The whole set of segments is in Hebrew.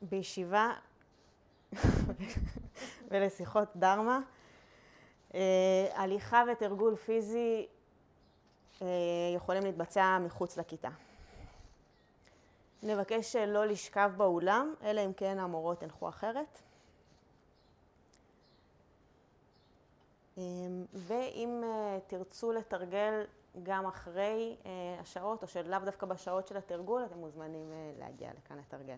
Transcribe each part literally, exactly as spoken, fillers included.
בישיבה ולשיחות דרמה. הליכה ותרגול פיזי יכולים להתבצע מחוץ לכיתה. נבקש לא לשכב באולם, אלא אם כן המורות הנחו אחרת. ואם תרצו לתרגל גם אחרי השעות, או שלאו דווקא בשעות של התרגול, אתם מוזמנים להגיע לכאן לתרגל.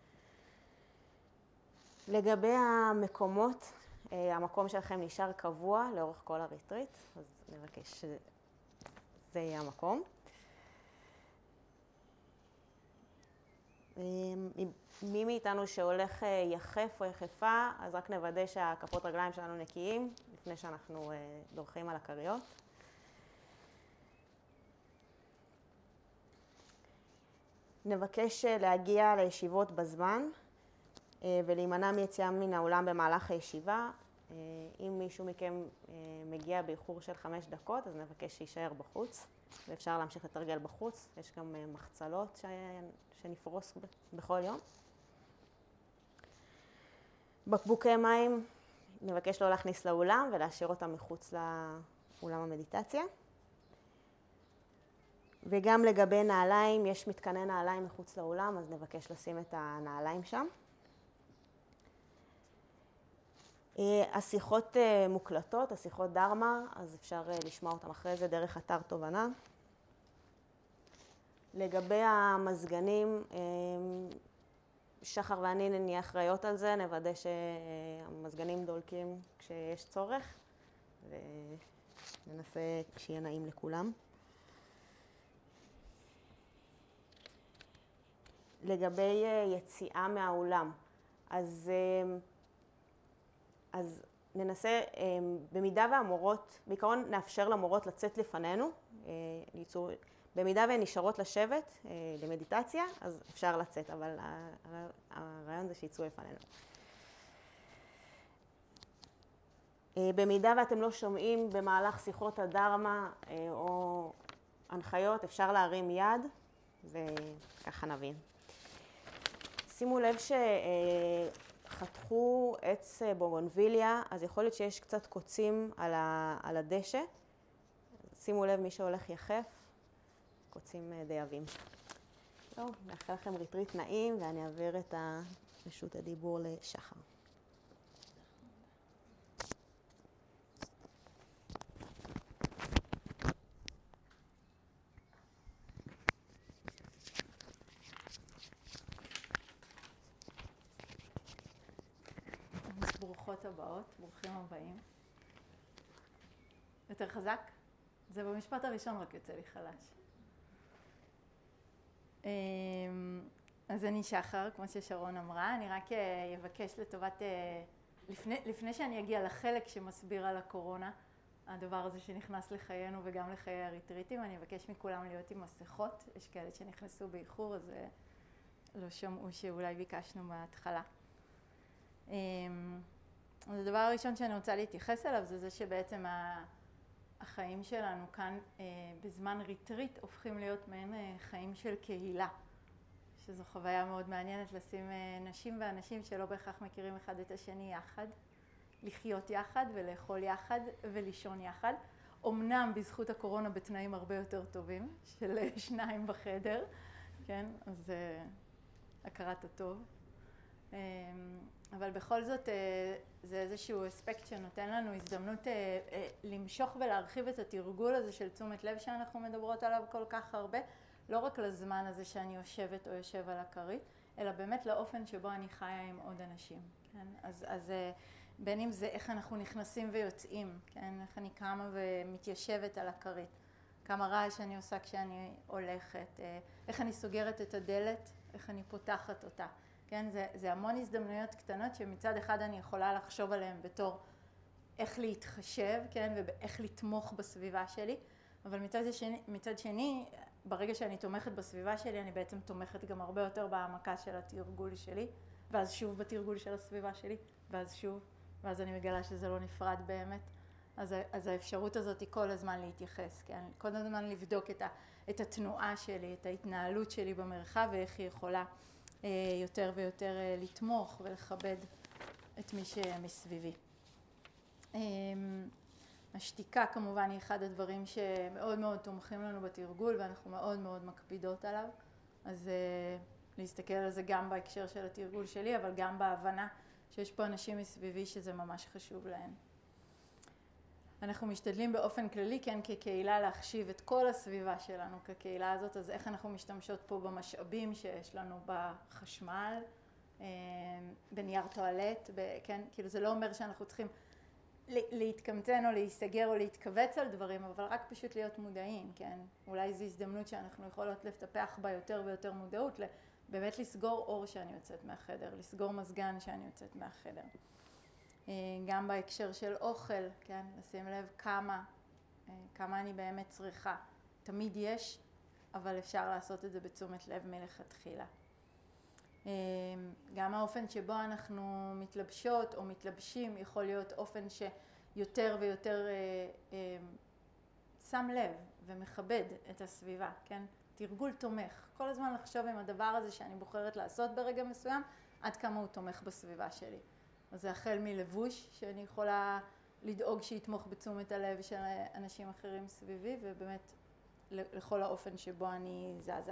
לגבי המקומות, המקום שלכם נשאר קבוע לאורך כל הריטריט, אז נבקש שזה יהיה המקום. מי מאיתנו שהולך יחף או יחפה, אז רק נוודא שהכפות רגליים שלנו נקיים, לפני שאנחנו דורכים על הכריות. נבקש להגיע לישיבות בזמן, ולהימנע מיציאה מן האולם במהלך הישיבה. אם מישהו מכם מגיע באיחור של חמש דקות, אז נבקש שישאר בחוץ, ואפשר להמשיך לתרגל בחוץ. יש גם מחצלות שנפרוס בכל יום. בקבוקי מים נבקש לא להכניס לאולם ולהשאיר אותם מחוץ לאולם המדיטציה. וגם לגבי נעליים, יש מתקני נעליים מחוץ לאולם, אז נבקש לשים את הנעליים שם. השיחות מוקלטות, השיחות דרמה, אז אפשר לשמוע אותם אחרי זה דרך אתר תובנה. לגבי המזגנים, שחר ואני נהיה אחראיות על זה, נוודא שהמזגנים דולקים כשיש צורך, וננסה שיהיה נעים לכולם. לגבי יציאה מהאולם, אז, אז ננסה, במידה והמורות, בעיקרון נאפשר למורות לצאת לפנינו, ליצור, במידה והן נשארות לשבת למדיטציה, אז אפשר לצאת, אבל הרעיון זה שיצאו לפנינו. במידה ואתם לא שומעים במהלך שיחות הדרמה או הנחיות, אפשר להרים יד וככה נבין. שימו לב שחתכו עץ בוגונביליה, אז יכול להיות שיש קצת קוצים על הדשא. שימו לב מי שהולך יחף, קוצים די עבים. טוב, נאחל לכם ריטריט נעים, ואני אעביר את רשות הדיבור לשחר. ברוכות הבאות, ברוכים הבאים. יותר חזק? זה במשפט הראשון רק יוצא לי חלש. אז אני שחר, כמו ששרון אמרה, אני רק אבקש לטובת, לפני, לפני שאני אגיע לחלק שמסביר על הקורונה, הדבר הזה שנכנס לחיינו וגם לחיי הריטריטים, אני אבקש מכולם להיות עם מסכות, יש כאלה שנכנסו באיחור, אז לא שמעו שאולי ביקשנו בהתחלה. אז הדבר הראשון שאני רוצה להתייחס אליו זה זה שבעצם החיים שלנו כאן בזמן ריטריט הופכים להיות מעין חיים של קהילה, שזו חוויה מאוד מעניינת לשים נשים ואנשים שלא בהכרח מכירים אחד את השני יחד, לחיות יחד ולאכול יחד ולישון יחד, אמנם בזכות הקורונה בתנאים הרבה יותר טובים של שניים בחדר, כן, אז הכרת הטוב. אבל בכל זאת זה איזשהו אספקט שנותן לנו הזדמנות למשוך ולהרחיב את התרגול הזה של תשומת לב שאנחנו מדברות עליו כל כך הרבה, לא רק לזמן הזה שאני יושבת או יושב על הכרית, אלא באמת לאופן שבו אני חיה עם עוד אנשים. כן? אז, אז בין אם זה איך אנחנו נכנסים ויוצאים, כן? איך אני קמה ומתיישבת על הכרית, כמה רעש אני עושה כשאני הולכת, איך אני סוגרת את הדלת, איך אני פותחת אותה. כן, זה, זה המון הזדמנויות קטנות שמצד אחד אני יכולה לחשוב עליהן בתור איך להתחשב, כן, ואיך לתמוך בסביבה שלי, אבל מצד שני, מצד שני, ברגע שאני תומכת בסביבה שלי, אני בעצם תומכת גם הרבה יותר בהעמקה של התרגול שלי, ואז שוב בתרגול של הסביבה שלי, ואז שוב, ואז אני מגלה שזה לא נפרד באמת. אז, אז האפשרות הזאת היא כל הזמן להתייחס, כן, כל הזמן לבדוק את, ה, את התנועה שלי, את ההתנהלות שלי במרחב, ואיך היא יכולה יותר ויותר לתמוך ולכבד את מי שמסביבי. השתיקה כמובן היא אחד הדברים שמאוד מאוד תומכים לנו בתרגול ואנחנו מאוד מאוד מקפידות עליו. אז להסתכל על זה גם בהקשר של התרגול שלי, אבל גם בהבנה שיש פה אנשים מסביבי שזה ממש חשוב להם. אנחנו משתדלים באופן כללי, כן, כקהילה להחשיב את כל הסביבה שלנו כקהילה הזאת, אז איך אנחנו משתמשות פה במשאבים שיש לנו בחשמל, בנייר טואלט, כן, כאילו זה לא אומר שאנחנו צריכים להתקמצן או להיסגר או להתכווץ על דברים, אבל רק פשוט להיות מודעים, כן, אולי זו הזדמנות שאנחנו יכולות לטפח בה יותר ויותר מודעות, באמת לסגור אור שאני יוצאת מהחדר, לסגור מזגן שאני יוצאת מהחדר. גם בהקשר של אוכל, כן, לשים לב כמה, כמה אני באמת צריכה. תמיד יש, אבל אפשר לעשות את זה בתשומת לב מלכתחילה. גם האופן שבו אנחנו מתלבשות או מתלבשים יכול להיות אופן שיותר ויותר שם לב ומכבד את הסביבה, כן? תרגול תומך. כל הזמן לחשוב עם הדבר הזה שאני בוחרת לעשות ברגע מסוים, עד כמה הוא תומך בסביבה שלי. אז זה החל מלבוש, שאני יכולה לדאוג שיתמוך בתשומת הלב של אנשים אחרים סביבי, ובאמת לכל האופן שבו אני זזה.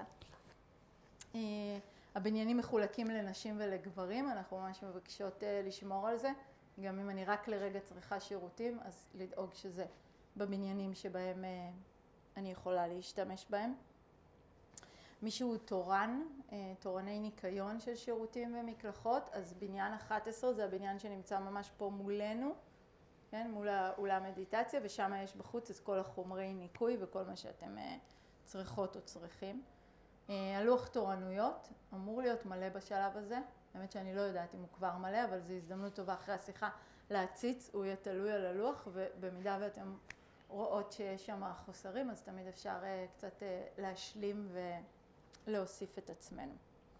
הבניינים מחולקים לנשים ולגברים, אנחנו ממש מבקשות לשמור על זה. גם אם אני רק לרגע צריכה שירותים, אז לדאוג שזה בבניינים שבהם אני יכולה להשתמש בהם. מישהו תורן, תורני ניקיון של שירותים ומקלחות, אז בניין אחת עשרה זה הבניין שנמצא ממש פה מולנו, כן, מול האולם מדיטציה, ושם יש בחוץ את כל החומרי ניקוי וכל מה שאתם צריכות או צריכים. הלוח תורנויות אמור להיות מלא בשלב הזה, באמת שאני לא יודעת אם הוא כבר מלא, אבל זו הזדמנות טובה אחרי השיחה להציץ, הוא יהיה תלוי על הלוח, ובמידה ואתם רואות שיש שם חוסרים, אז תמיד אפשר קצת להשלים ולהוסיף את עצמנו.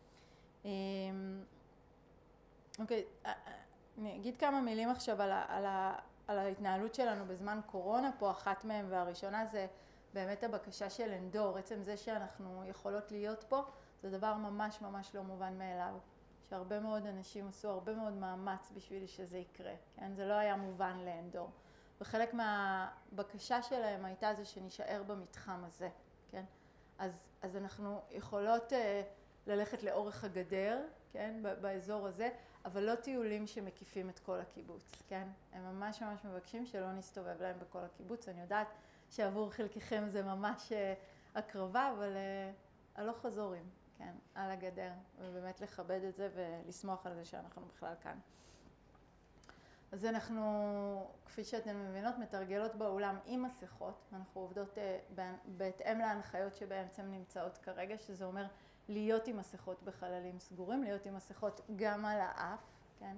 אוקיי, אני אגיד כמה מילים עכשיו על, ה, על, ה, על ההתנהלות שלנו בזמן קורונה, פה אחת מהם והראשונה זה באמת הבקשה של אנדור, עצם זה שאנחנו יכולות להיות פה, זה דבר ממש ממש לא מובן מאליו, שהרבה מאוד אנשים עשו הרבה מאוד מאמץ בשביל שזה יקרה, כן? זה לא היה מובן לאנדור. וחלק מהבקשה שלהם הייתה זה שנשאר במתחם הזה, כן? אז, אז אנחנו יכולות uh, ללכת לאורך הגדר, כן? באזור הזה, אבל לא טיולים שמקיפים את כל הקיבוץ, כן? הם ממש ממש מבקשים שלא נסתובב להם בכל הקיבוץ. אני יודעת שעבור חלקכם זה ממש uh, הקרבה, אבל uh, הלוך חזורים, כן? על הגדר, ובאמת לכבד את זה ולסמוך על זה שאנחנו בכלל כאן. אז אנחנו, כפי שאתן מבינות, מתרגלות באולם עם מסכות. אנחנו עובדות בהתאם להנחיות שבעצם נמצאות כרגע, שזה אומר להיות עם מסכות בחללים סגורים, להיות עם מסכות גם על האף, כן?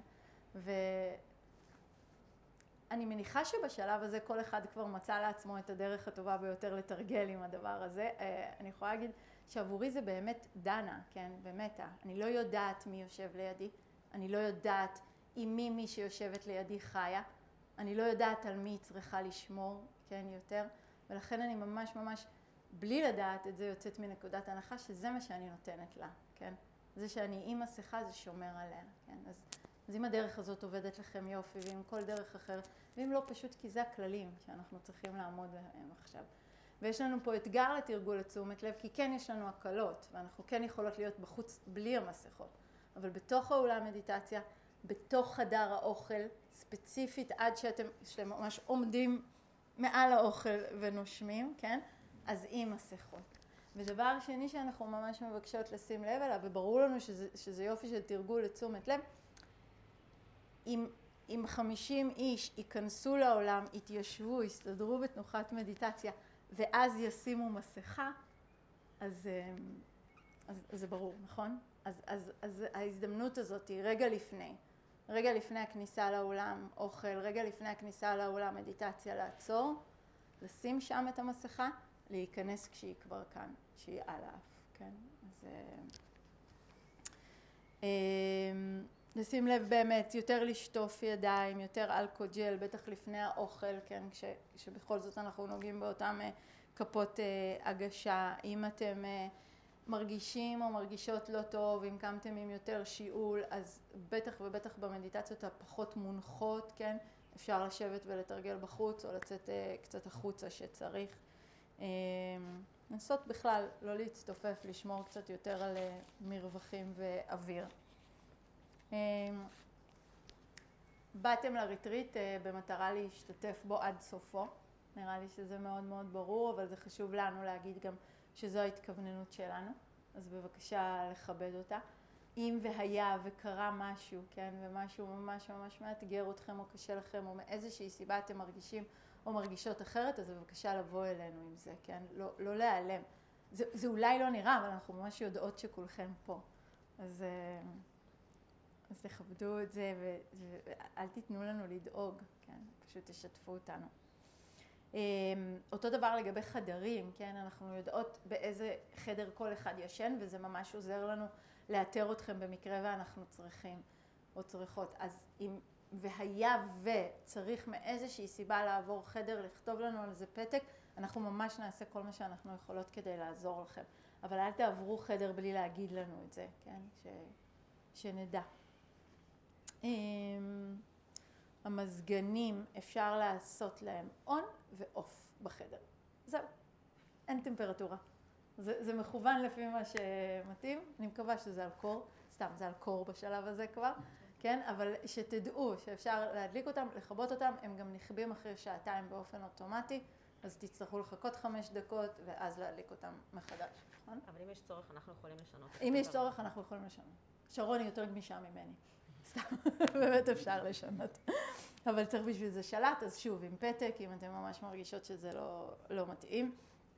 ואני מניחה שבשלב הזה כל אחד כבר מצא לעצמו את הדרך הטובה ביותר לתרגל עם הדבר הזה. אני יכולה להגיד שעבורי זה באמת דנה, כן? ומתה. אני לא יודעת מי יושב לידי, אני לא יודעת עם מי מי שיושבת לידי חיה, אני לא יודעת על מי היא צריכה לשמור, כן, יותר, ולכן אני ממש ממש, בלי לדעת את זה, יוצאת מנקודת הנחה שזה מה שאני נותנת לה, כן? זה שאני עם מסכה זה שומר עליה, כן? אז, אז אם הדרך הזאת עובדת לכם יופי, ואם כל דרך אחר, ואם לא פשוט כי זה הכללים שאנחנו צריכים לעמוד בהם עכשיו. ויש לנו פה אתגר לתרגול לתשומת לב, כי כן יש לנו הקלות, ואנחנו כן יכולות להיות בחוץ בלי המסכות, אבל בתוך האולם מדיטציה, בתוך חדר האוכל, ספציפית עד שאתם, שאתם ממש עומדים מעל האוכל ונושמים, כן? אז עם מסכות. ודבר שני שאנחנו ממש מבקשות לשים לב אליו, וברור לנו שזה, שזה יופי של תרגול לתשומת לב, אם, אם חמישים איש ייכנסו לעולם, יתיישבו, יסתדרו בתנוחת מדיטציה, ואז ישימו מסכה, אז, אז, אז זה ברור, נכון? אז, אז, אז ההזדמנות הזאת היא רגע לפני. רגע לפני הכניסה לאולם אוכל, רגע לפני הכניסה לאולם מדיטציה לעצור, לשים שם את המסכה, להיכנס כשהיא כבר כאן, כשהיא על האף, כן? אז אה, לשים לב באמת, יותר לשטוף ידיים, יותר אלכוג'ל, בטח לפני האוכל, כן? כש, כשבכל זאת אנחנו נוגעים באותם כפות הגשה. אם אתם מרגישים או מרגישות לא טוב, אם קמתם עם יותר שיעול, אז בטח ובטח במדיטציות הפחות מונחות, כן? אפשר לשבת ולתרגל בחוץ או לצאת קצת החוצה שצריך. לנסות בכלל לא להצטופף, לשמור קצת יותר על מרווחים ואוויר. באתם לריטריט במטרה להשתתף בו עד סופו. נראה לי שזה מאוד מאוד ברור, אבל זה חשוב לנו להגיד גם שזו ההתכווננות שלנו. אז בבקשה לכבד אותה. אם והיה וקרה משהו, כן, ומשהו ממש ממש מאתגר אתכם או קשה לכם, או מאיזושהי סיבה אתם מרגישים או מרגישות אחרת, אז בבקשה לבוא אלינו עם זה, כן? לא, לא להיעלם. זה, זה אולי לא נראה, אבל אנחנו ממש יודעות שכולכם פה. אז, אז תכבדו את זה ואל תיתנו לנו לדאוג, כן? פשוט תשתפו אותנו. אותו דבר לגבי חדרים, כן? אנחנו יודעות באיזה חדר כל אחד ישן, וזה ממש עוזר לנו לאתר אתכם במקרה ואנחנו צריכים או צריכות. אז אם והיה וצריך מאיזושהי סיבה לעבור חדר, לכתוב לנו על זה פתק, אנחנו ממש נעשה כל מה שאנחנו יכולות כדי לעזור לכם. אבל אל תעברו חדר בלי להגיד לנו את זה, כן? ש... שנדע. המזגנים, אפשר לעשות להם און ואוף בחדר. זהו, אין טמפרטורה. זה, זה מכוון לפי מה שמתאים. אני מקווה שזה על קור, סתם זה על קור בשלב הזה כבר, כן? אבל שתדעו שאפשר להדליק אותם, לכבות אותם, הם גם נכבים אחרי שעתיים באופן אוטומטי, אז תצטרכו לחכות חמש דקות ואז להדליק אותם מחדש, נכון? אבל אם יש צורך, אנחנו יכולים לשנות. אם יש צורך, אנחנו יכולים לשנות. שרון היא יותר גמישה ממני. סתם, באמת אפשר לשנות. אבל צריך בשביל זה שלט, אז שוב, עם פתק, אם אתם ממש מרגישות שזה לא, לא מתאים.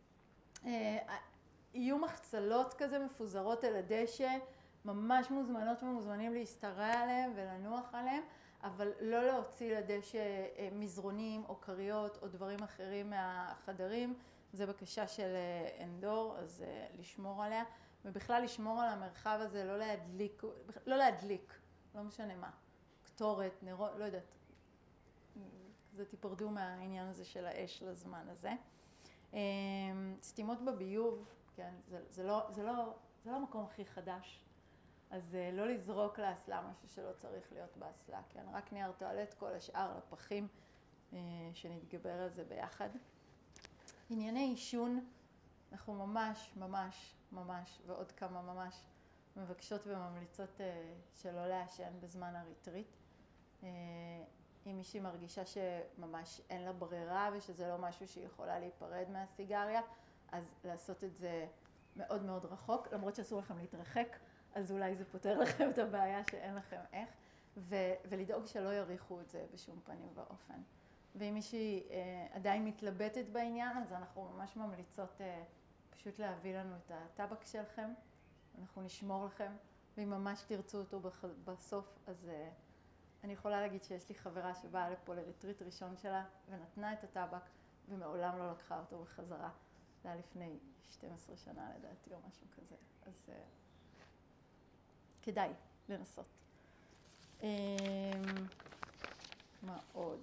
יהיו מחצלות כזה מפוזרות על הדשא, ממש מוזמנות ומוזמנים להסתרע עליהם ולנוח עליהם, אבל לא להוציא לדשא מזרונים או קריות או דברים אחרים מהחדרים. זה בקשה של אנדור, אז לשמור עליה. ובכלל לשמור על המרחב הזה, לא להדליק, לא להדליק, לא משנה מה. קטורת, נרות, לא יודעת. זה תיפרדו מהעניין הזה של האש לזמן הזה. סתימות בביוב, כן, זה, זה לא, זה לא, זה לא המקום הכי חדש. אז לא לזרוק לאסלה משהו שלא צריך להיות באסלה, כן? רק נייר טואלט, כל השאר לפחים, שנתגבר על זה ביחד. ענייני עישון, אנחנו ממש, ממש, ממש, ועוד כמה ממש, מבקשות וממליצות שלא לעשן בזמן הריטריט. אם מישהי מרגישה שממש אין לה ברירה ושזה לא משהו שהיא יכולה להיפרד מהסיגריה, אז לעשות את זה מאוד מאוד רחוק, למרות שאסור לכם להתרחק, אז אולי זה פותר לכם את הבעיה שאין לכם איך, ו- ולדאוג שלא יריחו את זה בשום פנים ואופן. ואם מישהי אה, עדיין מתלבטת בעניין, אז אנחנו ממש ממליצות אה, פשוט להביא לנו את הטבק שלכם, אנחנו נשמור לכם, ואם ממש תרצו אותו בח- בסוף, אז אה, אני יכולה להגיד שיש לי חברה שבאה לפה לריטריט ראשון שלה, ונתנה את הטבק, ומעולם לא לקחה אותו בחזרה. זה היה לפני שתים עשרה שנה לדעתי, או משהו כזה. אז uh, כדאי לנסות. Um, מה עוד?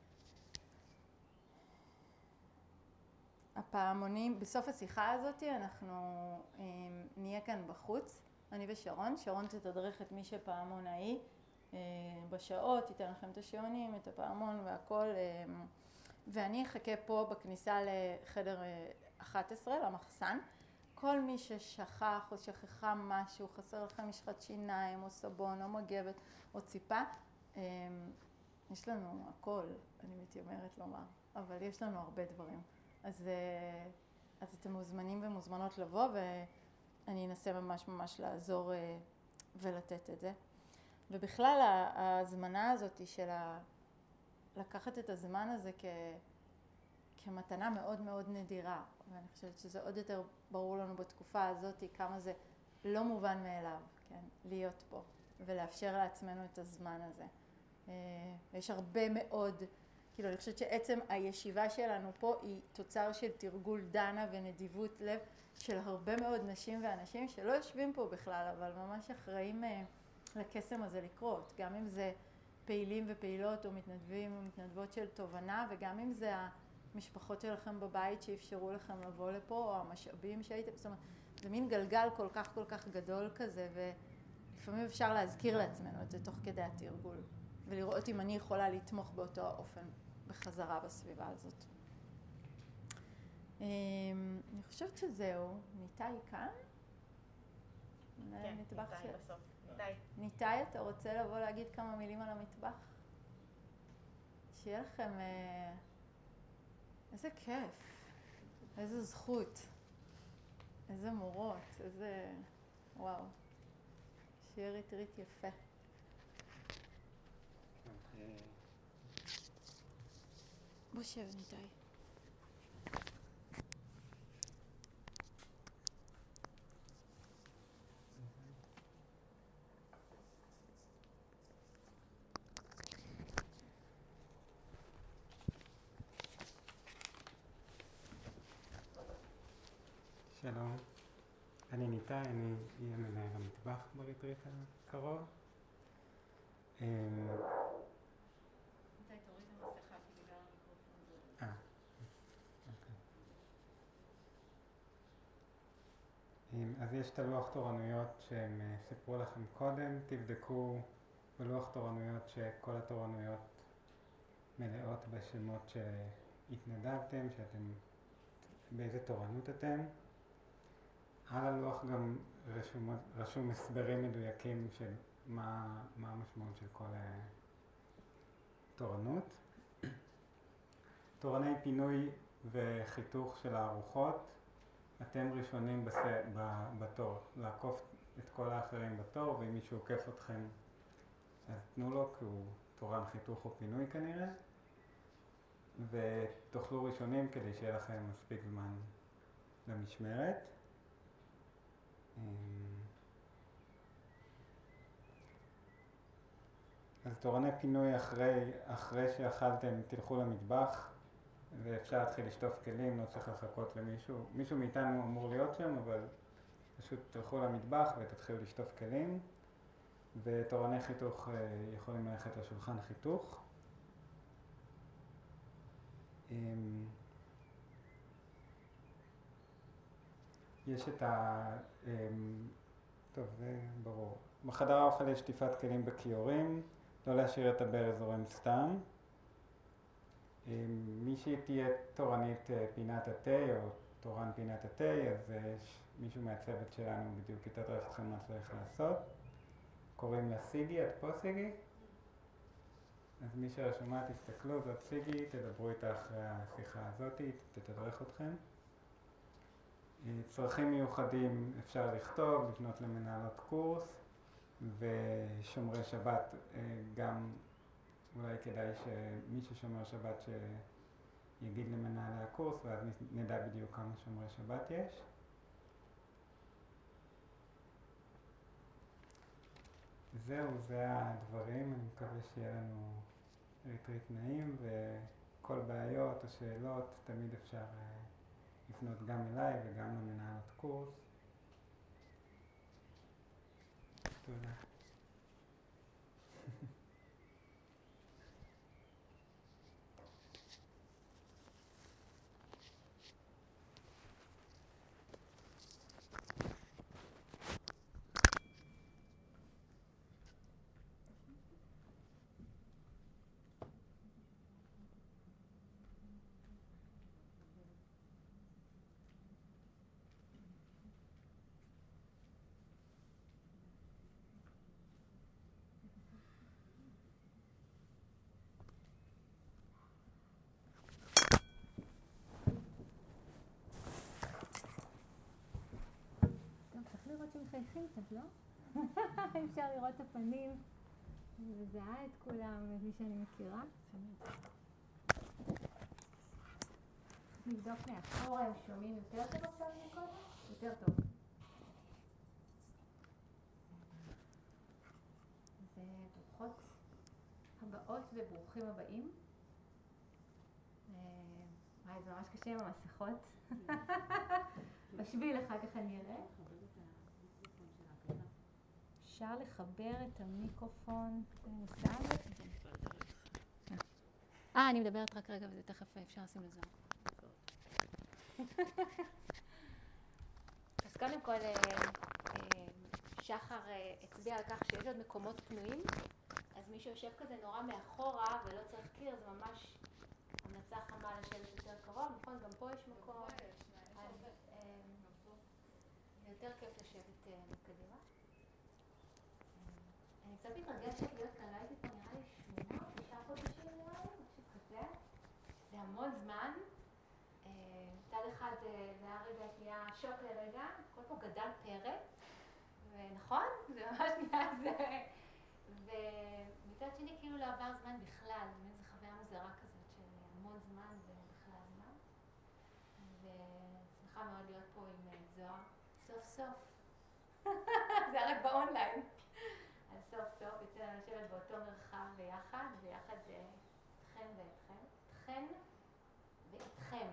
הפעמונים, בסוף השיחה הזאת אנחנו um, נהיה כאן בחוץ, אני ושרון. שרון תתדרך את מי שפעמונאי uh, בשעות, תיתן לכם את השעונים, את הפעמון והכל. Um, ואני אחכה פה בכניסה לחדר אחת עשרה, למחסן. כל מי ששכח או שכחה משהו, חסר לכם משחת שיניים או סבון או מגבת או ציפה, יש לנו הכל, אני מתיימרת לומר, אבל יש לנו הרבה דברים. אז, אז אתם מוזמנים ומוזמנות לבוא, ואני אנסה ממש ממש לעזור ולתת את זה. ובכלל ההזמנה הזאת של ה... לקחת את הזמן הזה כ... כמתנה מאוד מאוד נדירה, ואני חושבת שזה עוד יותר ברור לנו בתקופה הזאת, כמה זה לא מובן מאליו, כן? להיות פה ולאפשר לעצמנו את הזמן הזה. ויש הרבה מאוד, כאילו אני חושבת שעצם הישיבה שלנו פה היא תוצר של תרגול דנה ונדיבות לב של הרבה מאוד נשים ואנשים שלא יושבים פה בכלל, אבל ממש אחראים לקסם הזה לקרות, גם אם זה פעילים ופעילות או מתנדבים ומתנדבות של תובנה, וגם אם זה המשפחות שלכם בבית שאפשרו לכם לבוא לפה, או המשאבים שהייתם, זאת אומרת, זה מין גלגל כל כך כל כך גדול כזה, ולפעמים אפשר להזכיר לעצמנו את זה תוך כדי התרגול, ולראות אם אני יכולה לתמוך באותו האופן בחזרה בסביבה הזאת. אני חושבת שזהו. ניתאי כאן? כן, ניתאי בסוף. ניתאי. ניתאי, אתה רוצה לבוא להגיד כמה מילים על המטבח? שיהיה לכם... איזה כיף, איזה זכות, איזה מורות, איזה... וואו. שיהיה ריטריט יפה. בוא שב, ניתאי. שלום, אני ניתאי, אני אהיה מנהל המטבח בריטריט הקרוב. ניתאי, תוריד את המסכה כי בגלל המיקרופון. אה, אוקיי. אז יש את הלוח תורנויות שהם סיפרו לכם קודם, תבדקו בלוח תורנויות שכל התורנויות מלאות בשמות שהתנדבתם, שאתם, באיזה תורנות אתם. על הלוח גם רשום, רשום הסברים מדויקים של מה, מה המשמעות של כל תורנות. תורני פינוי וחיתוך של הארוחות, אתם ראשונים בס... בתור, לעקוף את כל האחרים בתור, ואם מישהו עוקף אתכם אז תנו לו, כי הוא תורן חיתוך או פינוי כנראה, ותאכלו ראשונים כדי שיהיה לכם מספיק זמן למשמרת. אז תורני פינוי אחרי, אחרי שאכלתם תלכו למטבח ואפשר להתחיל לשטוף כלים, לא צריך לחכות למישהו. מישהו מאיתנו אמור להיות שם, אבל פשוט תלכו למטבח ותתחילו לשטוף כלים. ותורני חיתוך יכולים ללכת לשולחן חיתוך. יש את ה... טוב, זה ברור. בחדר האוכל יש שטיפת כלים בכיורים, לא להשאיר את הברז זורם סתם. מי שתהיה תורנית פינת התה או תורן פינת התה, אז יש מישהו מהצוות שלנו בדיוק יתדרך אתכם מה צריך לעשות. קוראים לה סיגי, את פה סיגי? אז מי שרשומה תסתכלו, זאת סיגי, תדברו איתה אחרי השיחה הזאת, תתדרך אתכם. צרכים מיוחדים אפשר לכתוב, לפנות למנהלות קורס, ושומרי שבת גם אולי כדאי שמי ששומר שבת שיגיד למנהלי הקורס, ואז נדע בדיוק כמה שומרי שבת יש. זהו, זה הדברים, אני מקווה שיהיה לנו ריטריט נעים, וכל בעיות או שאלות תמיד אפשר לפנות גם אליי וגם למנהלות קורס. תודה. מחייכים קצת, לא? אפשר לראות את הפנים, מזהה את כולם, את מי שאני מכירה. נבדוק מאחורה, הם שומעים יותר טוב עכשיו מקודם? יותר טוב. זה ברוכות הבאות וברוכים הבאים. וואי, זה ממש קשה עם המסכות. בשביל אחר כך אני אראה. אפשר לחבר את המיקרופון. אה, אני מדברת רק רגע וזה תכף אפשר לשים לזמן. אז קודם כל, אה, אה, שחר אה, הצביע על כך שיש עוד מקומות פנויים, אז מי שיושב כזה נורא מאחורה ולא צריך קיר, זה ממש המלצה חמה לשבת יותר קרוב, נכון? גם פה יש מקום. אז אה, יותר כיף לשבת אה, מקדימה. אני קצת מתרגשת להיות כאן, לא הייתי פה נראה לי שמונה, תשעה חודשים נראה לי, משהו כזה. זה המון זמן. מצד אחד זה היה רגע, נהיה שוק לרגע, כל פה גדל פרק, ונכון? זה ממש נהיה זה. ומצד שני כאילו לא עבר זמן בכלל, באמת זו חוויה מוזרה כזאת של המון זמן ובכלל זמן. ושמחה מאוד להיות פה עם זוהר, סוף סוף. זה היה רק באונליין. אז סוף סוף יצא לנו לשבת באותו מרחב ביחד, ויחד איתכם ואיתכם. איתכם ואיתכם.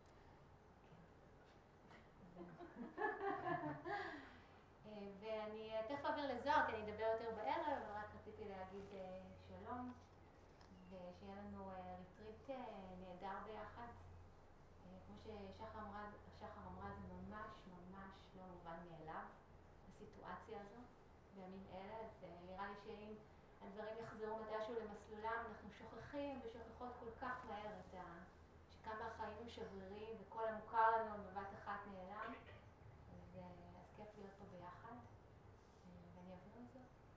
ואני תכף אעביר לזוהר, כי אני אדבר יותר בערב, אבל רק רציתי להגיד שלום, ושיהיה לנו ריטריט נהדר ביחד. כמו ששחר אמרה, שחר אמרה, זה ממש ממש לא מובן מאליו, הסיטואציה הזו, בימים אלה. אז נראה לי שאם הדברים יחזרו מתישהו למסלולם, אנחנו שוכחים ושוכחות כל כך מהר את ה... שכמה החיים הם שברירים וכל המוכר לנו בבת אחת נעלם. אז, אז כיף להיות פה ביחד, ואני אעביר את זה.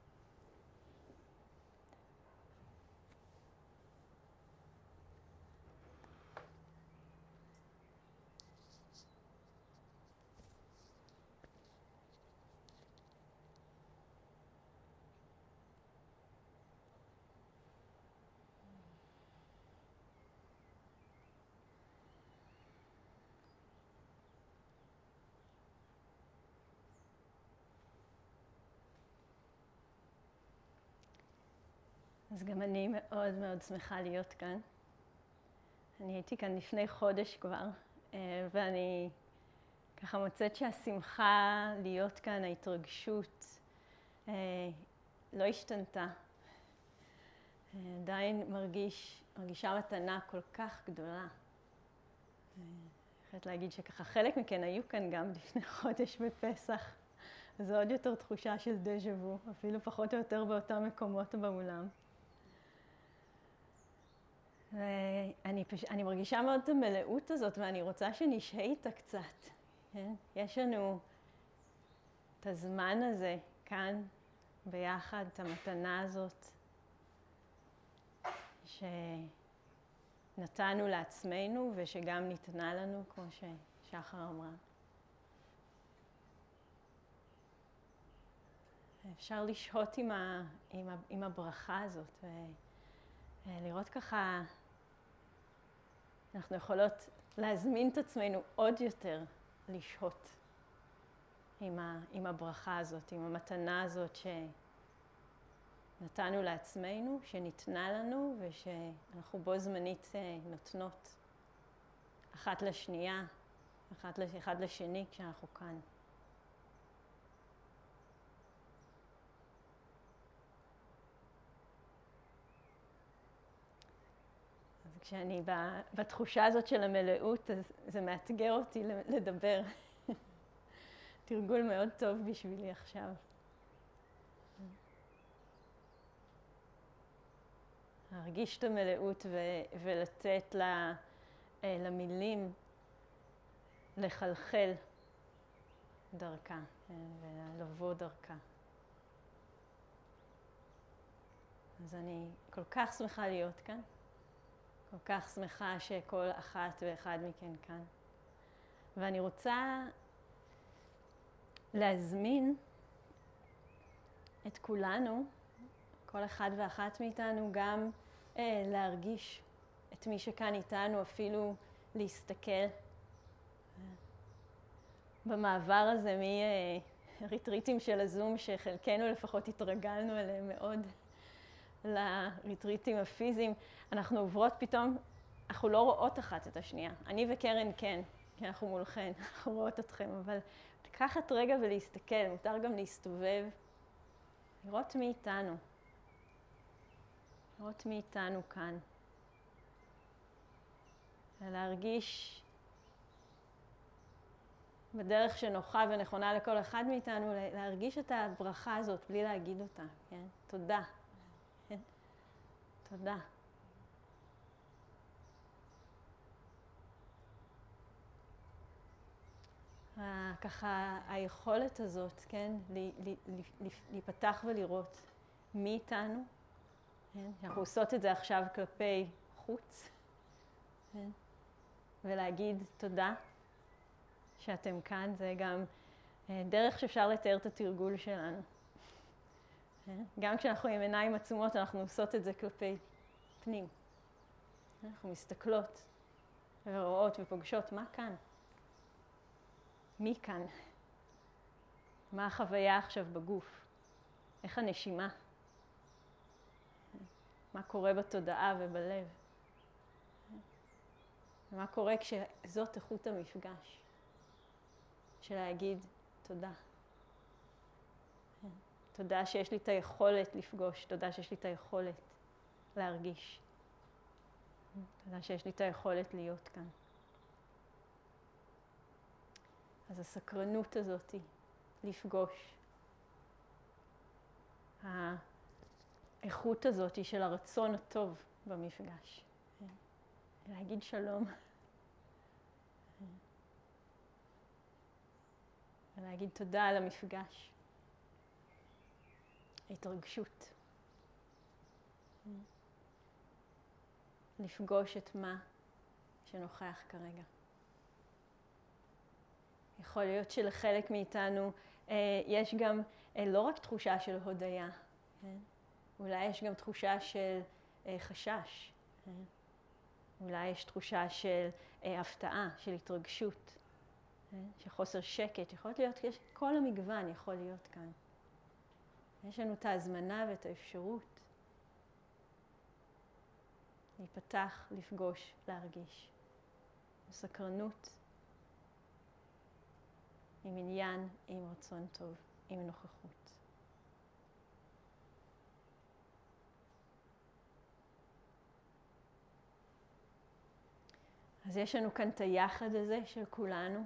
אז גם אני מאוד מאוד שמחה להיות כאן. אני הייתי כאן לפני חודש כבר, ואני ככה מוצאת שהשמחה להיות כאן, ההתרגשות, לא השתנתה. עדיין מרגיש, מרגישה מתנה כל כך גדולה. אני חייבת להגיד שככה חלק מכן היו כאן גם לפני חודש בפסח. אז זו עוד יותר תחושה של דז'ה וו, אפילו פחות או יותר באותם מקומות באולם. ואני פש... אני מרגישה מאוד את המלאות הזאת, ואני רוצה שנשהה איתה קצת. כן? יש לנו את הזמן הזה כאן ביחד, את המתנה הזאת, שנתנו לעצמנו ושגם ניתנה לנו, כמו ששחר אמרה. אפשר לשהות עם, ה... עם, ה... עם הברכה הזאת, ולראות ככה, אנחנו יכולות להזמין את עצמנו עוד יותר לשהות עם, ה... עם הברכה הזאת, עם המתנה הזאת שנתנו לעצמנו, שניתנה לנו, ושאנחנו בו זמנית נותנות אחת לשנייה, אחת אחד לשני כשאנחנו כאן. כשאני בתחושה הזאת של המלאות, אז זה מאתגר אותי לדבר. תרגול מאוד טוב בשבילי עכשיו. להרגיש את המלאות ו- ולתת לה, למילים לחלחל דרכה ולבוא דרכה. אז אני כל כך שמחה להיות כאן. כל כך שמחה שכל אחת ואחד מכן כאן. ואני רוצה להזמין את כולנו, כל אחד ואחת מאיתנו, גם אה, להרגיש את מי שכאן איתנו, אפילו להסתכל. במעבר הזה מריטריטים של הזום, שחלקנו לפחות התרגלנו אליהם מאוד, לריטריטים הפיזיים, אנחנו עוברות פתאום, אנחנו לא רואות אחת את השנייה. אני וקרן כן, כי אנחנו מולכן, אנחנו רואות אתכם, אבל לקחת רגע ולהסתכל, מותר גם להסתובב, לראות מי איתנו, לראות מי איתנו כאן, ולהרגיש בדרך שנוחה ונכונה לכל אחד מאיתנו, להרגיש את הברכה הזאת בלי להגיד אותה, כן? תודה. כן? תודה. ככה היכולת הזאת, כן? להיפתח ולראות מי איתנו, כן? אנחנו עושות את זה עכשיו כלפי חוץ, כן? ולהגיד תודה שאתם כאן, זה גם דרך שאפשר לתאר את התרגול שלנו. גם כשאנחנו עם עיניים עצומות, אנחנו עושות את זה כלפי פנים. אנחנו מסתכלות ורואות ופוגשות מה כאן. מי כאן? מה החוויה עכשיו בגוף? איך הנשימה? מה קורה בתודעה ובלב? מה קורה כשזאת איכות המפגש? של להגיד תודה. תודה שיש לי את היכולת לפגוש, תודה שיש לי את היכולת להרגיש. תודה שיש לי את היכולת להיות כאן. אז הסקרנות הזאת היא לפגוש. האיכות הזאת של הרצון הטוב במפגש. להגיד שלום. ולהגיד תודה על המפגש. התרגשות. לפגוש את מה שנוכח כרגע. יכול להיות שלחלק מאיתנו אה, יש גם אה, לא רק תחושה של הודיה, כן? אולי יש גם תחושה של אה, חשש, כן? אולי יש תחושה של אה, הפתעה, של התרגשות, כן? של חוסר שקט, יכול להיות, יש, כל המגוון יכול להיות כאן. יש לנו את ההזמנה ואת האפשרות להיפתח, לפגוש, להרגיש. סקרנות, עם עניין, עם רצון טוב, עם נוכחות. אז יש לנו כאן את היחד הזה של כולנו,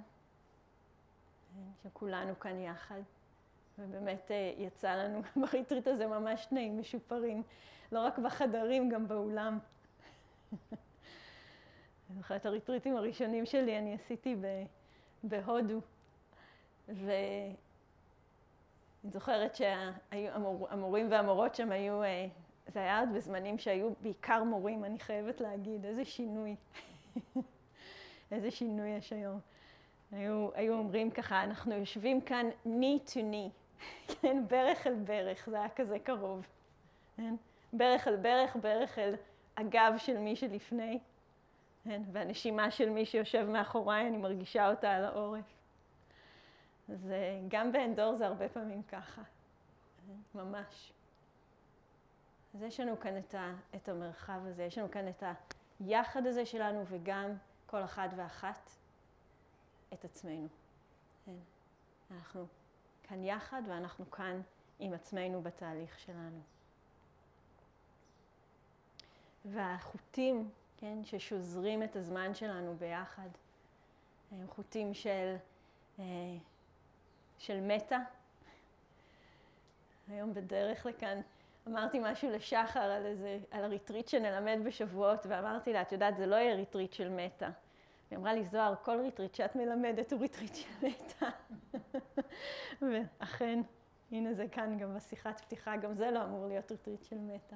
שכולנו כאן יחד, ובאמת יצא לנו בריטריט הזה ממש תנאים משופרים, לא רק בחדרים, גם באולם. אני זוכרת את הריטריטים הראשונים שלי, אני עשיתי בהודו, ואני זוכרת שהמורים והמורות שם היו, זה היה עוד בזמנים שהיו בעיקר מורים, אני חייבת להגיד, איזה שינוי, איזה שינוי יש היום. היו, היו אומרים ככה, אנחנו יושבים כאן knee to knee, כן, ברך אל ברך, זה היה כזה קרוב, כן? ברך אל ברך, ברך אל הגב של מי שלפני, כן? והנשימה של מי שיושב מאחוריי, אני מרגישה אותה על העורף. אז גם באנדור זה הרבה פעמים ככה, ממש. אז יש לנו כאן את, ה, את המרחב הזה, יש לנו כאן את היחד הזה שלנו, וגם כל אחד ואחת את עצמנו. כן. אנחנו כאן יחד, ואנחנו כאן עם עצמנו בתהליך שלנו. והחוטים, כן, ששוזרים את הזמן שלנו ביחד, הם חוטים של, של מטה. היום בדרך לכאן אמרתי משהו לשחר על, איזה, על הריטריט שנלמד בשבועות, ואמרתי לה, את יודעת, זה לא יהיה ריטריט של מטה. היא אמרה לי, זוהר, כל ריטריט שאת מלמדת הוא ריטריט של מטה. ואכן, הנה זה כאן גם בשיחת פתיחה, גם זה לא אמור להיות ריטריט של מטה.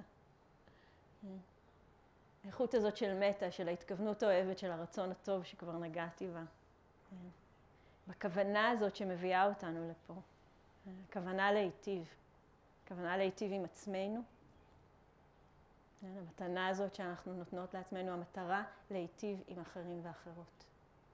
האיכות הזאת של מטה, של ההתכוונות האוהבת, של הרצון הטוב שכבר נגעתי בה. בכוונה הזאת שמביאה אותנו לפה. הכוונה להיטיב. הכוונה להיטיב עם עצמנו. המתנה הזאת שאנחנו נותנות לעצמנו, המטרה להיטיב עם אחרים ואחרות.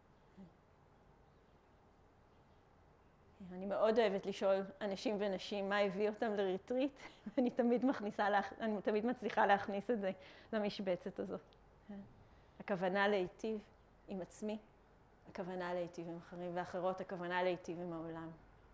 אני מאוד אוהבת לשאול אנשים ונשים מה הביא אותם לריטריט, ואני תמיד מכניסה, אני תמיד מצליחה להכניס את זה למשבצת הזאת. הכוונה להיטיב עם עצמי, הכוונה להיטיב עם אחרים ואחרות, הכוונה להיטיב עם העולם.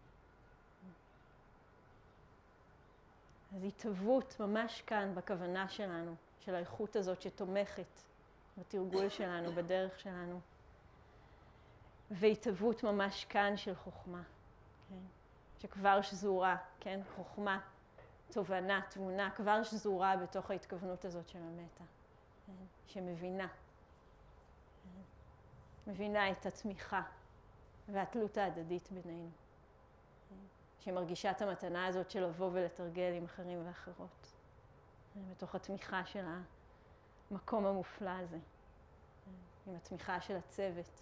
אז התהוות ממש כאן בכוונה שלנו, של האיכות הזאת שתומכת בתרגול שלנו, בדרך שלנו. והתהוות ממש כאן של חוכמה, כן? שכבר שזורה, כן? חוכמה, תובנה, תמונה, כבר שזורה בתוך ההתכוונות הזאת של המטה, כן? שמבינה, כן? מבינה את התמיכה והתלות ההדדית בינינו, כן? שמרגישה את המתנה הזאת של לבוא ולתרגל עם אחרים ואחרות, כן? בתוך התמיכה של המקום המופלא הזה, כן? עם התמיכה של הצוות,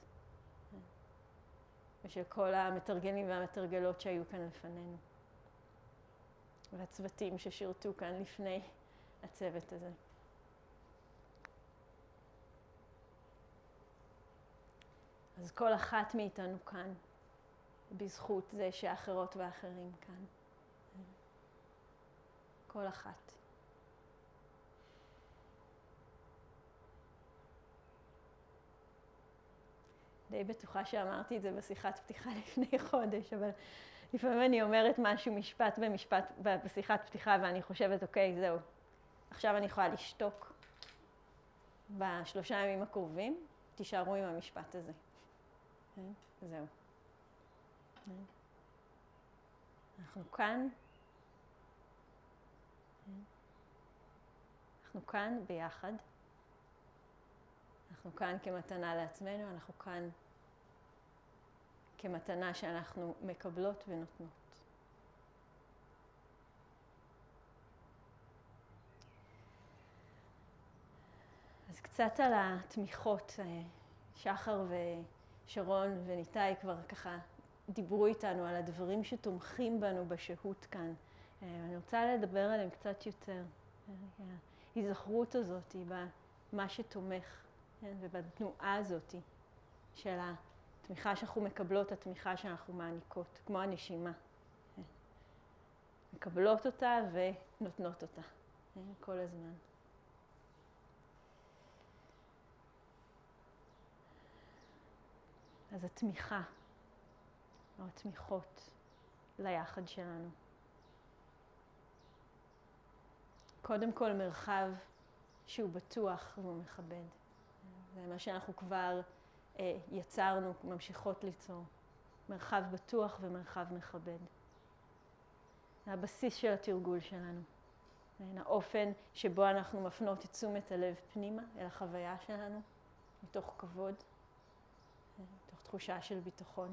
ושל כל המתרגלים והמתרגלות שהיו כאן לפנינו. והצוותים ששירתו כאן לפני הצוות הזה. אז כל אחת מאיתנו כאן, בזכות זה שהאחרות והאחרים כאן. כל אחת. די בטוחה שאמרתי את זה בשיחת פתיחה לפני חודש, אבל לפעמים אני אומרת משהו, משפט במשפט, בשיחת פתיחה, ואני חושבת, אוקיי, זהו. עכשיו אני יכולה לשתוק. בשלושה ימים הקרובים, תישארו עם המשפט הזה. זהו. אנחנו כאן. אנחנו כאן ביחד. אנחנו כאן כמתנה לעצמנו, אנחנו כאן כמתנה שאנחנו מקבלות ונותנות. אז קצת על התמיכות, שחר ושרון וניתאי כבר ככה דיברו איתנו על הדברים שתומכים בנו בשהות כאן. אני רוצה לדבר עליהם קצת יותר. ההיזכרות הזאת היא במה שתומך. ובתנועה הזאת של התמיכה שאנחנו מקבלות, התמיכה שאנחנו מעניקות, כמו הנשימה. מקבלות אותה ונותנות אותה, כל הזמן. אז התמיכה, או התמיכות ליחד שלנו. קודם כל מרחב שהוא בטוח והוא מכבד. זה מה שאנחנו כבר אה, יצרנו, ממשיכות ליצור. מרחב בטוח ומרחב מכבד. זה הבסיס של התרגול שלנו. זה האופן שבו אנחנו מפנות את תשומת הלב פנימה אל החוויה שלנו, מתוך כבוד, מתוך תחושה של ביטחון.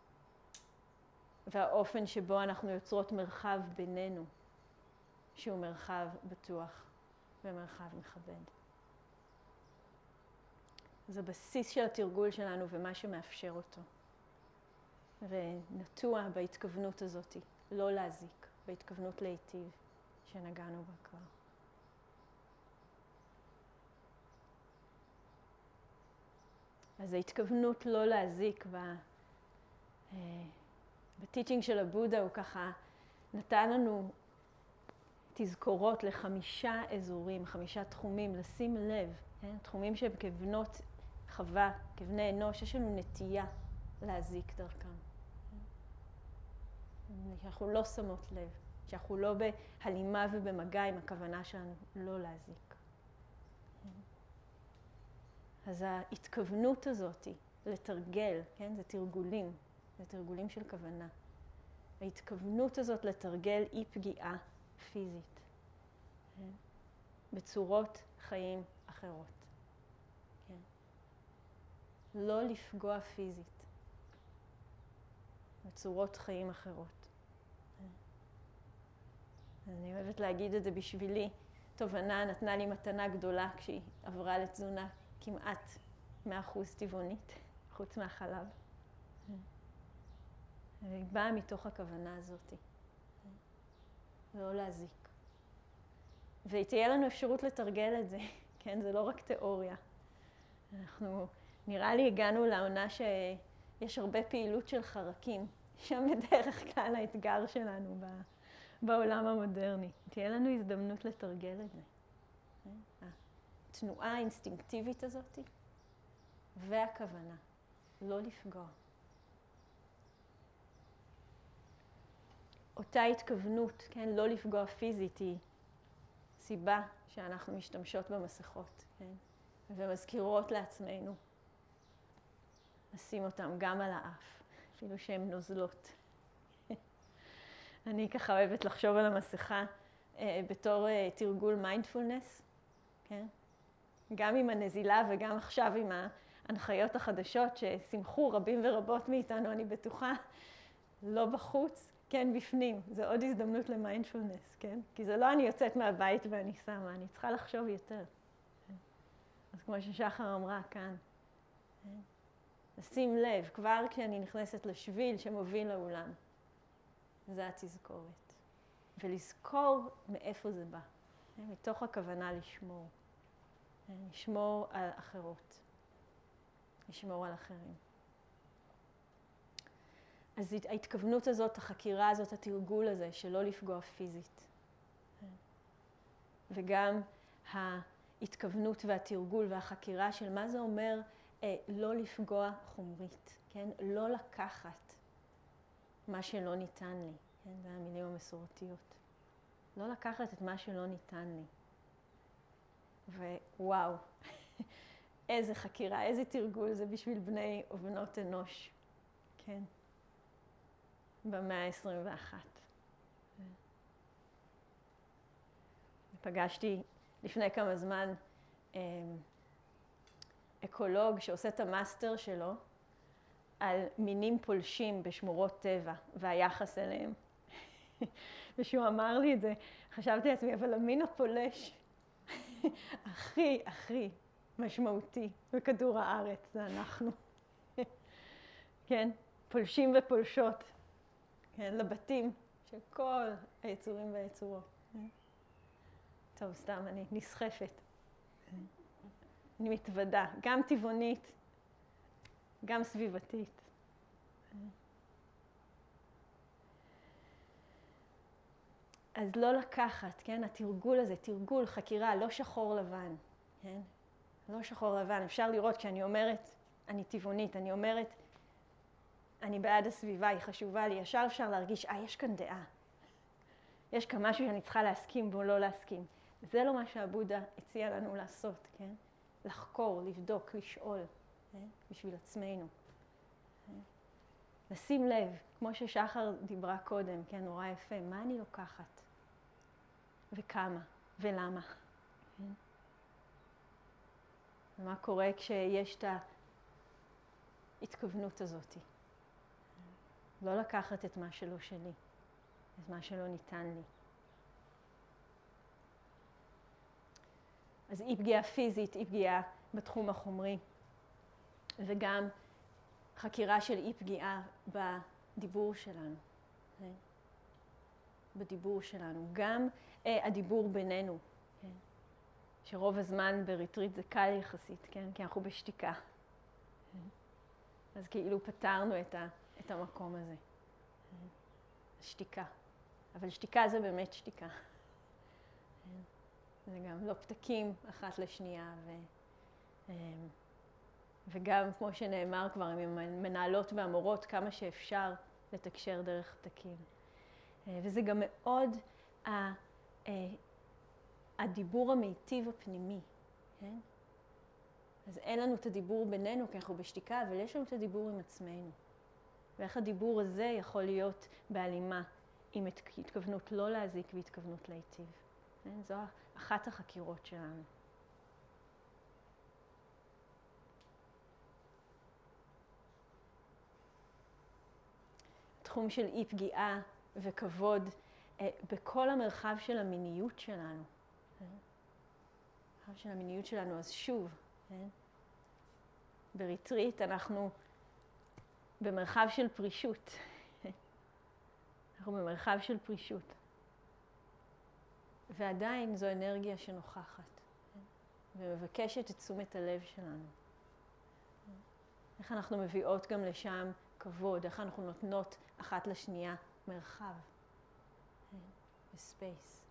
והאופן שבו אנחנו יוצרות מרחב בינינו, שהוא מרחב בטוח ומרחב מכבד. זה הבסיס של התרגול שלנו ומה שמאפשר אותו. ונטוע בהתכוונות הזאת, לא להזיק, בהתכוונות להיטיב שנגענו בה כבר. אז ההתכוונות לא להזיק ב... בטיצ'ינג של הבודה הוא ככה נתן לנו תזכורות לחמישה אזורים, חמישה תחומים, לשים לב, כן? תחומים שהם כבנות חווה, כבני אנוש, יש לנו נטייה להזיק דרכם. שאנחנו לא שמות לב, שאנחנו לא בהלימה ובמגע עם הכוונה שלנו לא להזיק. אז ההתכוונות הזאת לתרגל, כן? זה תרגולים, זה תרגולים של כוונה. ההתכוונות הזאת לתרגל אי פגיעה פיזית, כן? בצורות חיים אחרות. כן? לא לפגוע פיזית, בצורות חיים אחרות. כן? אני אוהבת להגיד את זה בשבילי. תובנה נתנה לי מתנה גדולה כשהיא עברה לתזונה כמעט מאה אחוז טבעונית, חוץ מהחלב. והיא באה מתוך הכוונה הזאת. לא להזיק. ותהיה לנו אפשרות לתרגל את זה, כן? זה לא רק תיאוריה. אנחנו, נראה לי, הגענו לעונה שיש הרבה פעילות של חרקים. שם בדרך כלל האתגר שלנו בעולם המודרני. תהיה לנו הזדמנות לתרגל את זה. התנועה האינסטינקטיבית הזאת והכוונה, לא לפגוע. אותה התכוונות, כן, לא לפגוע פיזית, היא סיבה שאנחנו משתמשות במסכות, כן, ומזכירות לעצמנו לשים אותם גם על האף, אפילו שהן נוזלות. אני ככה אוהבת לחשוב על המסכה אה, בתור אה, תרגול מיינדפולנס, כן? גם עם הנזילה וגם עכשיו עם ההנחיות החדשות ששמחו רבים ורבות מאיתנו, אני בטוחה, לא בחוץ, כן בפנים. זו עוד הזדמנות למיינדפולנס, כן? כי זה לא אני יוצאת מהבית ואני שמה, אני צריכה לחשוב יותר. כן? אז כמו ששחר אמרה כאן, כן? לשים לב, כבר כשאני נכנסת לשביל שמוביל לאולם, זה התזכורת. ולזכור מאיפה זה בא, כן? מתוך הכוונה לשמור. כן? לשמור על אחרות, לשמור על אחרים. אז ההתכוונות הזאת, החקירה הזאת, התרגול הזה, שלא לפגוע פיזית. וגם ההתכוונות והתרגול והחקירה של מה זה אומר אה, לא לפגוע חומרית, כן? לא לקחת מה שלא ניתן לי, כן? זה המילים המסורתיות. לא לקחת את מה שלא ניתן לי. ווואו, איזה חקירה, איזה תרגול זה בשביל בני ובנות אנוש, כן? במאה ה-עשרים ואחת. פגשתי לפני כמה זמן אקולוג שעושה את המאסטר שלו על מינים פולשים בשמורות טבע והיחס אליהם. ושהוא אמר לי את זה, חשבתי לעצמי, אבל המין הפולש הכי, הכי משמעותי בכדור הארץ, זה אנחנו. כן? פולשים ופולשות. כן, לבתים של כל היצורים והיצורות. טוב, סתם, אני נסחפת. אני מתוודה, גם טבעונית, גם סביבתית. אז לא לקחת, כן, התרגול הזה, תרגול, חקירה, לא שחור לבן, כן? לא שחור לבן. אפשר לראות כשאני אומרת, אני טבעונית, אני אומרת, אני בעד הסביבה, היא חשובה לי, ישר אפשר להרגיש, אה, יש כאן דעה. יש כאן משהו שאני צריכה להסכים בו, לא להסכים. זה לא מה שהבודה הציע לנו לעשות, כן? לחקור, לבדוק, לשאול, כן? בשביל עצמנו. כן? לשים לב, כמו ששחר דיברה קודם, כן, נורא יפה, מה אני לוקחת? וכמה? ולמה? כן? ומה קורה כשיש את ההתכוונות הזאת? לא לקחת את מה שלא שלי, את מה שלא ניתן לי. אז אי פגיעה פיזית, אי פגיעה בתחום החומרי, וגם חקירה של אי פגיעה בדיבור שלנו. בדיבור שלנו. גם אה, הדיבור בינינו, כן? שרוב הזמן בריטריט זה קל יחסית, כן? כי אנחנו בשתיקה. כן? אז כאילו פתרנו את, ה, את המקום הזה. כן? שתיקה. אבל שתיקה זה באמת שתיקה. כן? זה גם לא פתקים אחת לשנייה, ו, וגם כמו שנאמר כבר, עם מנהלות והמורות, כמה שאפשר לתקשר דרך פתקים. וזה גם מאוד הדיבור המיטיב הפנימי, כן? אז אין לנו את הדיבור בינינו, כי אנחנו בשתיקה, אבל יש לנו את הדיבור עם עצמנו. ואיך הדיבור הזה יכול להיות בהלימה עם התכוונות לא להזיק והתכוונות להיטיב. כן? זו אחת החקירות שלנו. תחום של אי פגיעה וכבוד אה, בכל המרחב של המיניות שלנו. כן? המרחב של המיניות שלנו, אז שוב, כן? בריטריט אנחנו במרחב של פרישות. אנחנו במרחב של פרישות. ועדיין זו אנרגיה שנוכחת, כן? ומבקשת את תשומת הלב שלנו. איך אנחנו מביאות גם לשם כבוד, איך אנחנו נותנות אחת לשנייה מרחב, כן? וספייס.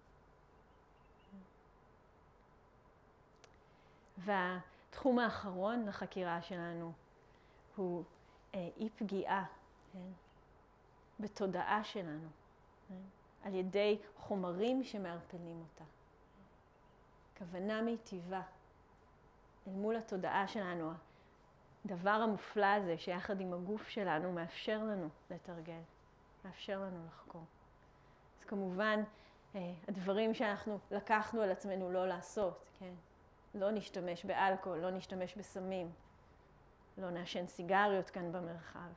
והתחום האחרון לחקירה שלנו הוא אה, אי פגיעה, כן? בתודעה שלנו, כן? על ידי חומרים שמערפלים אותה. כוונה מיטיבה אל מול התודעה שלנו, הדבר המופלא הזה שיחד עם הגוף שלנו מאפשר לנו לתרגל, מאפשר לנו לחקור. אז כמובן, הדברים שאנחנו לקחנו על עצמנו לא לעשות, כן? לא נשתמש באלכוהול, לא נשתמש בסמים, לא נעשן סיגריות כאן במרחב.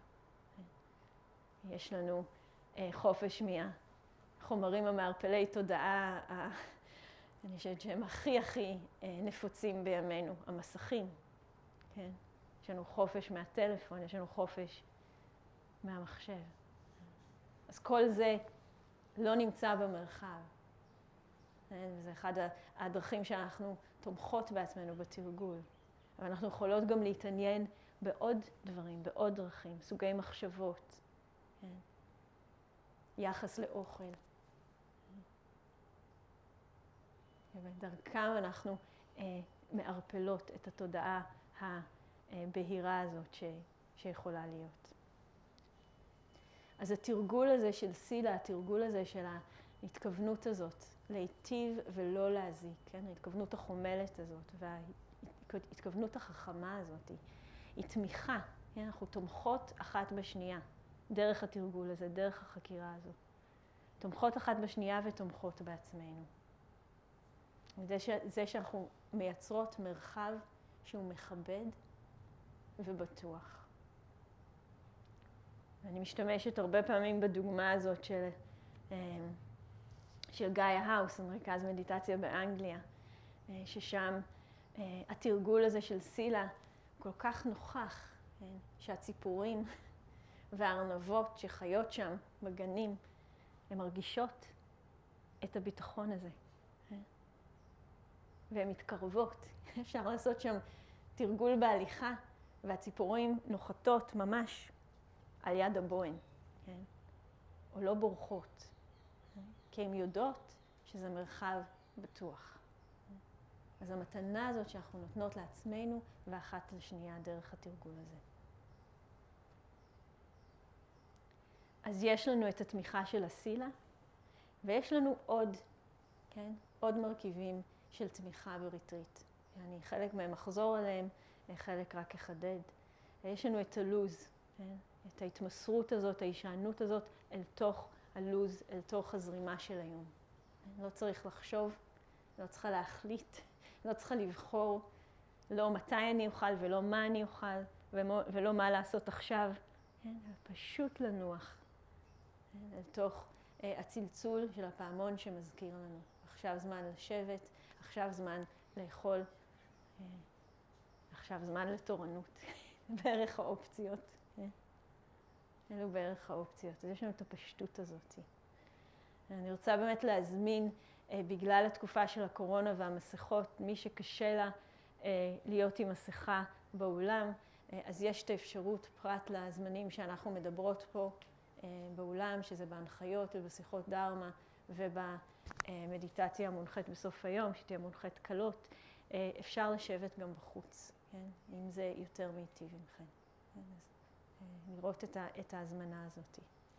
יש לנו חופש מהחומרים המערפלי תודעה, אני חושבת שהם הכי הכי נפוצים בימינו, המסכים, כן? יש לנו חופש מהטלפון, יש לנו חופש מהמחשב. אז כל זה לא נמצא במרחב. וזה אחד הדרכים שאנחנו תומכות בעצמנו בתרגול. אבל אנחנו יכולות גם להתעניין בעוד דברים, בעוד דרכים, סוגי מחשבות, כן? יחס לאוכל. ודרכם אנחנו אה, מערפלות את התודעה הבהירה הזאת ש, שיכולה להיות. אז התרגול הזה של סילה, התרגול הזה של ההתכוונות הזאת, להיטיב ולא להזיק, כן? ההתכוונות החומלת הזאת וההתכוונות החכמה הזאת, היא, היא תמיכה, כן? אנחנו תומכות אחת בשנייה, דרך התרגול הזה, דרך החקירה הזאת. תומכות אחת בשנייה ותומכות בעצמנו. זה, ש, זה שאנחנו מייצרות מרחב שהוא מכבד ובטוח. אני משתמשת הרבה פעמים בדוגמה הזאת של, של גאיה האוס, מרכז מדיטציה באנגליה, ששם התרגול הזה של סילה כל כך נוכח, שהציפורים והארנבות שחיות שם בגנים, הן מרגישות את הביטחון הזה. והן מתקרבות. אפשר לעשות שם תרגול בהליכה, והציפורים נוחתות ממש על יד הבוהן, כן? או לא בורחות, כן? כי הן יודעות שזה מרחב בטוח. אז המתנה הזאת שאנחנו נותנות לעצמנו ואחת לשנייה דרך התרגול הזה. אז יש לנו את התמיכה של הסילה, ויש לנו עוד, כן? עוד מרכיבים של תמיכה בריטריט. אני חלק מהם אחזור עליהם, חלק רק אחדד. יש לנו את הלוז, כן? את ההתמסרות הזאת, ההישענות הזאת אל תוך הלוז, אל תוך הזרימה של היום. לא צריך לחשוב, לא צריכה להחליט, לא צריכה לבחור לא מתי אני אוכל ולא מה אני אוכל ולא מה לעשות עכשיו. כן? פשוט לנוח, כן? אל תוך אה, הצלצול של הפעמון שמזכיר לנו. עכשיו זמן לשבת, עכשיו זמן לאכול, אה, עכשיו זמן לתורנות. בערך האופציות. כן? אלו בערך האופציות. אז יש לנו את הפשטות הזאת. אני רוצה באמת להזמין, אה, בגלל התקופה של הקורונה והמסכות, מי שקשה לה אה, להיות עם מסכה באולם, אה, אז יש את האפשרות פרט לזמנים שאנחנו מדברות פה אה, באולם, שזה בהנחיות ובשיחות דרמה ובמדיטציה המונחית בסוף היום, שתהיה מונחית קלות, אה, אפשר לשבת גם בחוץ, כן? אם זה יותר מיטיב ממכם. כן? אז אה, לראות את, ה, את ההזמנה הזאת.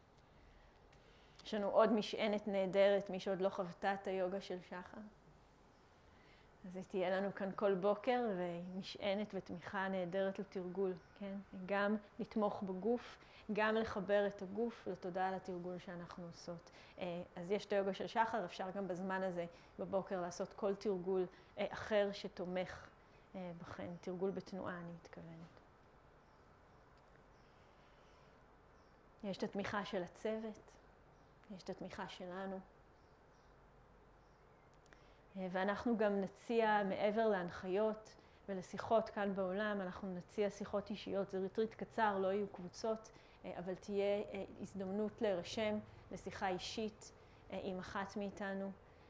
יש לנו עוד משענת נהדרת, מי שעוד לא חוותה את היוגה של שחר. אז היא תהיה לנו כאן כל בוקר, ומשענת ותמיכה נהדרת לתרגול, כן? גם לתמוך בגוף, גם לחבר את הגוף לתודעה על התרגול שאנחנו עושות. אז יש את היוגה של שחר, אפשר גם בזמן הזה בבוקר לעשות כל תרגול אחר שתומך בכן, תרגול בתנועה אני מתכוונת. יש את התמיכה של הצוות. יש את התמיכה שלנו. ואנחנו גם נציע, מעבר להנחיות ולשיחות כאן בעולם, אנחנו נציע שיחות אישיות. זה ריטריט קצר, לא יהיו קבוצות, אבל תהיה הזדמנות להירשם לשיחה אישית עם אחת מאיתנו.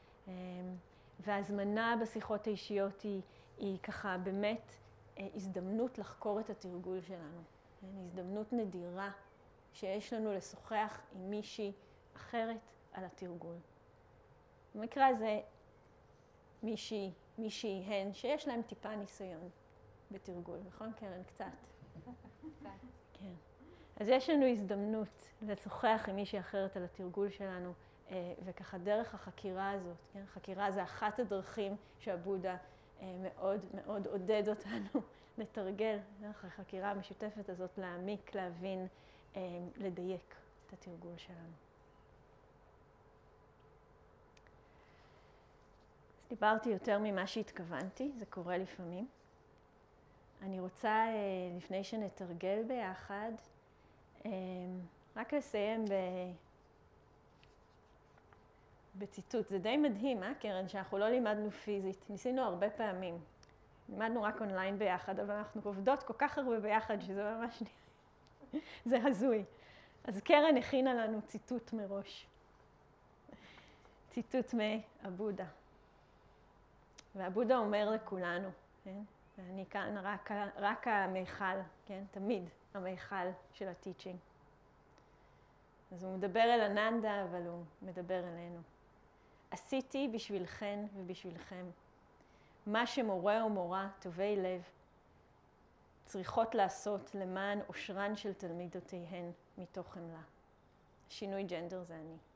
וההזמנה בשיחות האישיות היא, היא ככה באמת הזדמנות לחקור את התרגול שלנו. הזדמנות נדירה שיש לנו לשוחח עם מישהי אחרת על התרגול. במקרה הזה, מישהי, מישהי הן שיש להם טיפה ניסיון בתרגול, נכון קרן? קצת. כן. אז יש לנו הזדמנות לשוחח עם מישהי אחרת על התרגול שלנו, וככה דרך החקירה הזאת, כן? חקירה זה אחת הדרכים שהבודה מאוד מאוד עודד אותנו לתרגל דרך החקירה המשותפת הזאת, להעמיק, להבין, לדייק את התרגול שלנו. אז דיברתי יותר ממה שהתכוונתי, זה קורה לפעמים. אני רוצה, לפני שנתרגל ביחד, רק לסיים ב... בציטוט. זה די מדהים, אה, קרן, שאנחנו לא לימדנו פיזית. ניסינו הרבה פעמים. לימדנו רק אונליין ביחד, אבל אנחנו עובדות כל כך הרבה ביחד, שזה ממש... זה הזוי. אז קרן הכינה לנו ציטוט מראש. ציטוט מהבודה. והבודה אומר לכולנו, כן? ואני כאן רק, רק המיכל, כן? תמיד המיכל של הטיצ'ינג. אז הוא מדבר אל אננדה, אבל הוא מדבר אלינו. עשיתי בשבילכן ובשבילכם מה שמורה ומורה טובי לב צריכות לעשות למען אושרן של תלמידותיהן מתוך חמלה. שינוי ג'נדר זה אני.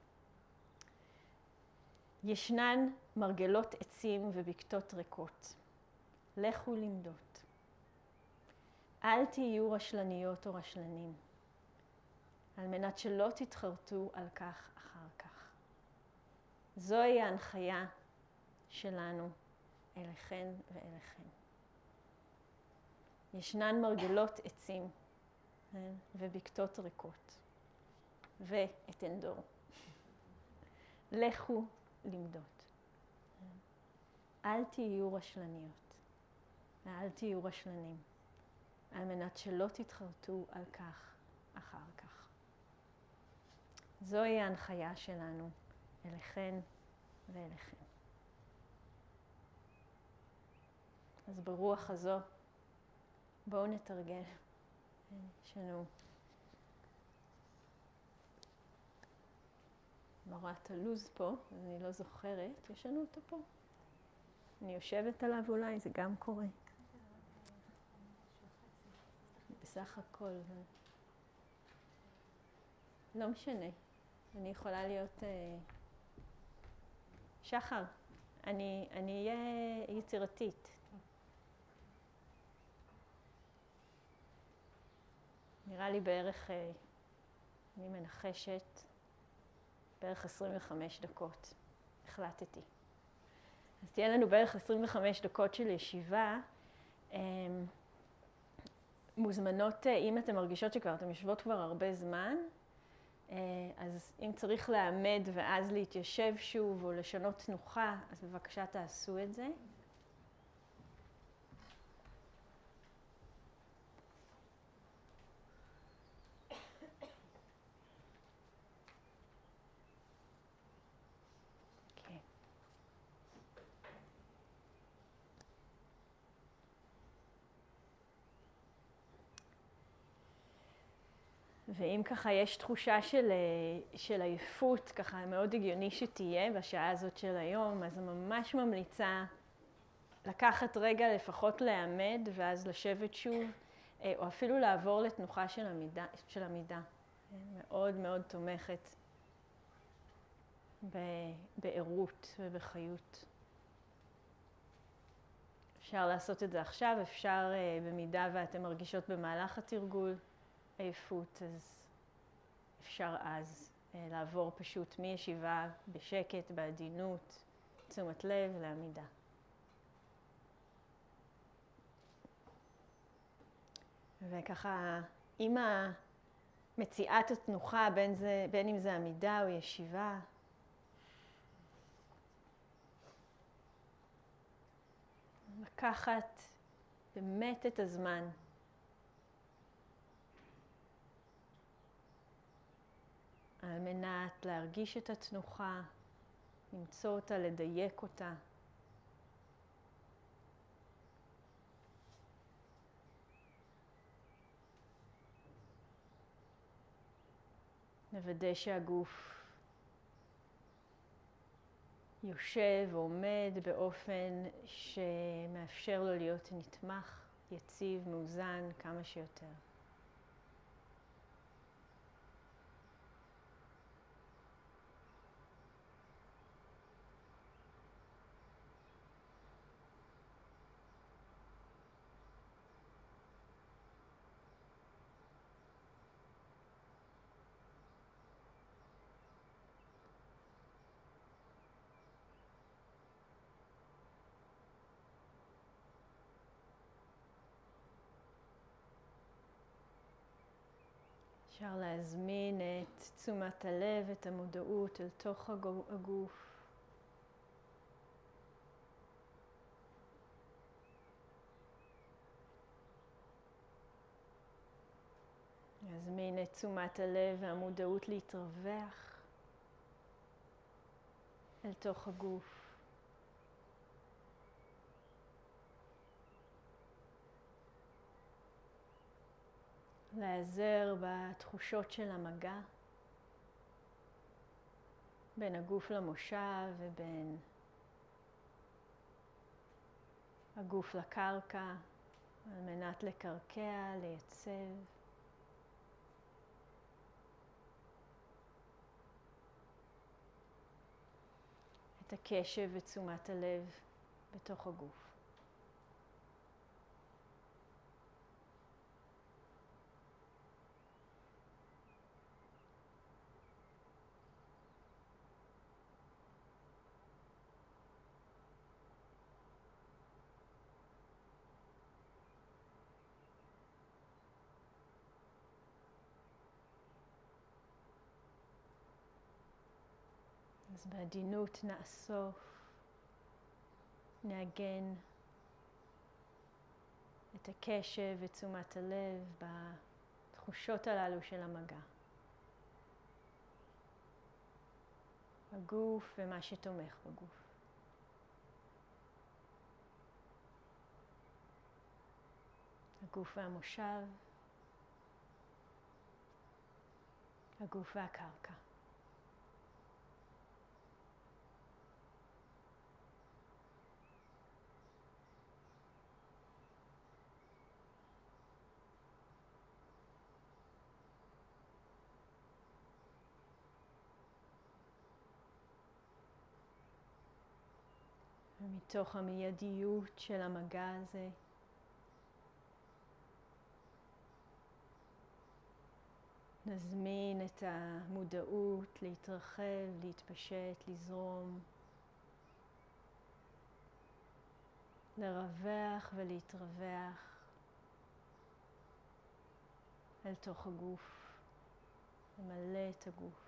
ישנן מרגלות עצים ובקתות ריקות. לכו למדות. אל תהיו רשלניות או רשלנים, על מנת שלא תתחרטו על כך אחר כך. זוהי ההנחיה שלנו אליכן ואליכן. ישנן מרגלות עצים ובקתות ריקות, ואתן דור. לכו למדות. אל תהיו רשלניות, ואל תהיו רשלנים, על מנת שלא תתחרטו על כך אחר כך. זוהי ההנחיה שלנו אליכן ואליכם. אז ברוח הזו, בואו נתרגל. יש לנו נורא תלוז פה, אז אני לא זוכרת. יש לנו אותו פה. אני יושבת עליו אולי, זה גם קורה. בסך הכל. לא משנה. אני יכולה להיות... שחר, אני, אני אהיה יצירתית. נראה לי בערך, אני מנחשת, בערך עשרים וחמש דקות. החלטתי. אז תהיה לנו בערך עשרים וחמש דקות של ישיבה. מוזמנות, אם אתן מרגישות שכבר אתן יושבות כבר הרבה זמן, אז אם צריך לעמד ואז להתיישב שוב או לשנות תנוחה, אז בבקשה תעשו את זה. ואם ככה יש תחושה של, של עייפות, ככה מאוד הגיוני שתהיה בשעה הזאת של היום, אז אני ממש ממליצה לקחת רגע לפחות לעמד ואז לשבת שוב, או אפילו לעבור לתנוחה של עמידה. של עמידה. מאוד מאוד תומכת בעירות ובחיות. אפשר לעשות את זה עכשיו, אפשר במידה ואתם מרגישות במהלך התרגול עייפות, אז אפשר אז לעבור פשוט מישיבה בשקט, בעדינות, תשומת לב לעמידה. וככה, עם מציאת התנוחה, בין, זה, בין אם זה עמידה או ישיבה, לקחת באמת את הזמן. על מנת להרגיש את התנוחה, למצוא אותה, לדייק אותה. נוודא שהגוף יושב ועומד באופן שמאפשר לו להיות נתמך, יציב, מאוזן, כמה שיותר. אפשר להזמין את תשומת הלב, את המודעות אל תוך הגוף. להזמין את תשומת הלב והמודעות להתרווח אל תוך הגוף. להיעזר בתחושות של המגע בין הגוף למושב ובין הגוף לקרקע, על מנת לקרקע, לייצב. את הקשב ותשומת הלב בתוך הגוף. אז בעדינות נאסוף, נעגן את הקשב ותשומת הלב בתחושות הללו של המגע. הגוף ומה שתומך בגוף. הגוף והמושב, הגוף והקרקע. ומתוך המיידיות של המגע הזה, נזמין את המודעות להתרחב, להתפשט, לזרום, לרווח ולהתרווח אל תוך הגוף, למלא את הגוף.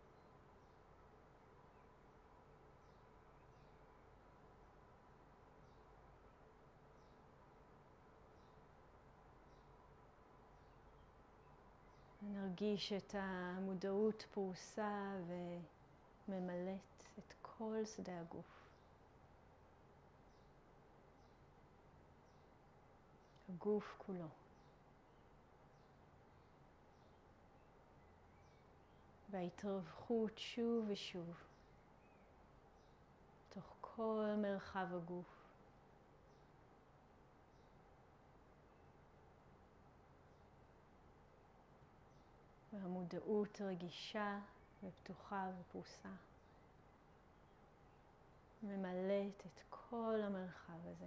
נרגיש את המודעות פרוסה וממלאת את כל שדה הגוף. הגוף כולו. וההתרווחות שוב ושוב, תוך כל מרחב הגוף. והמודעות רגישה ופתוחה ופרוסה, ממלאת את כל המרחב הזה,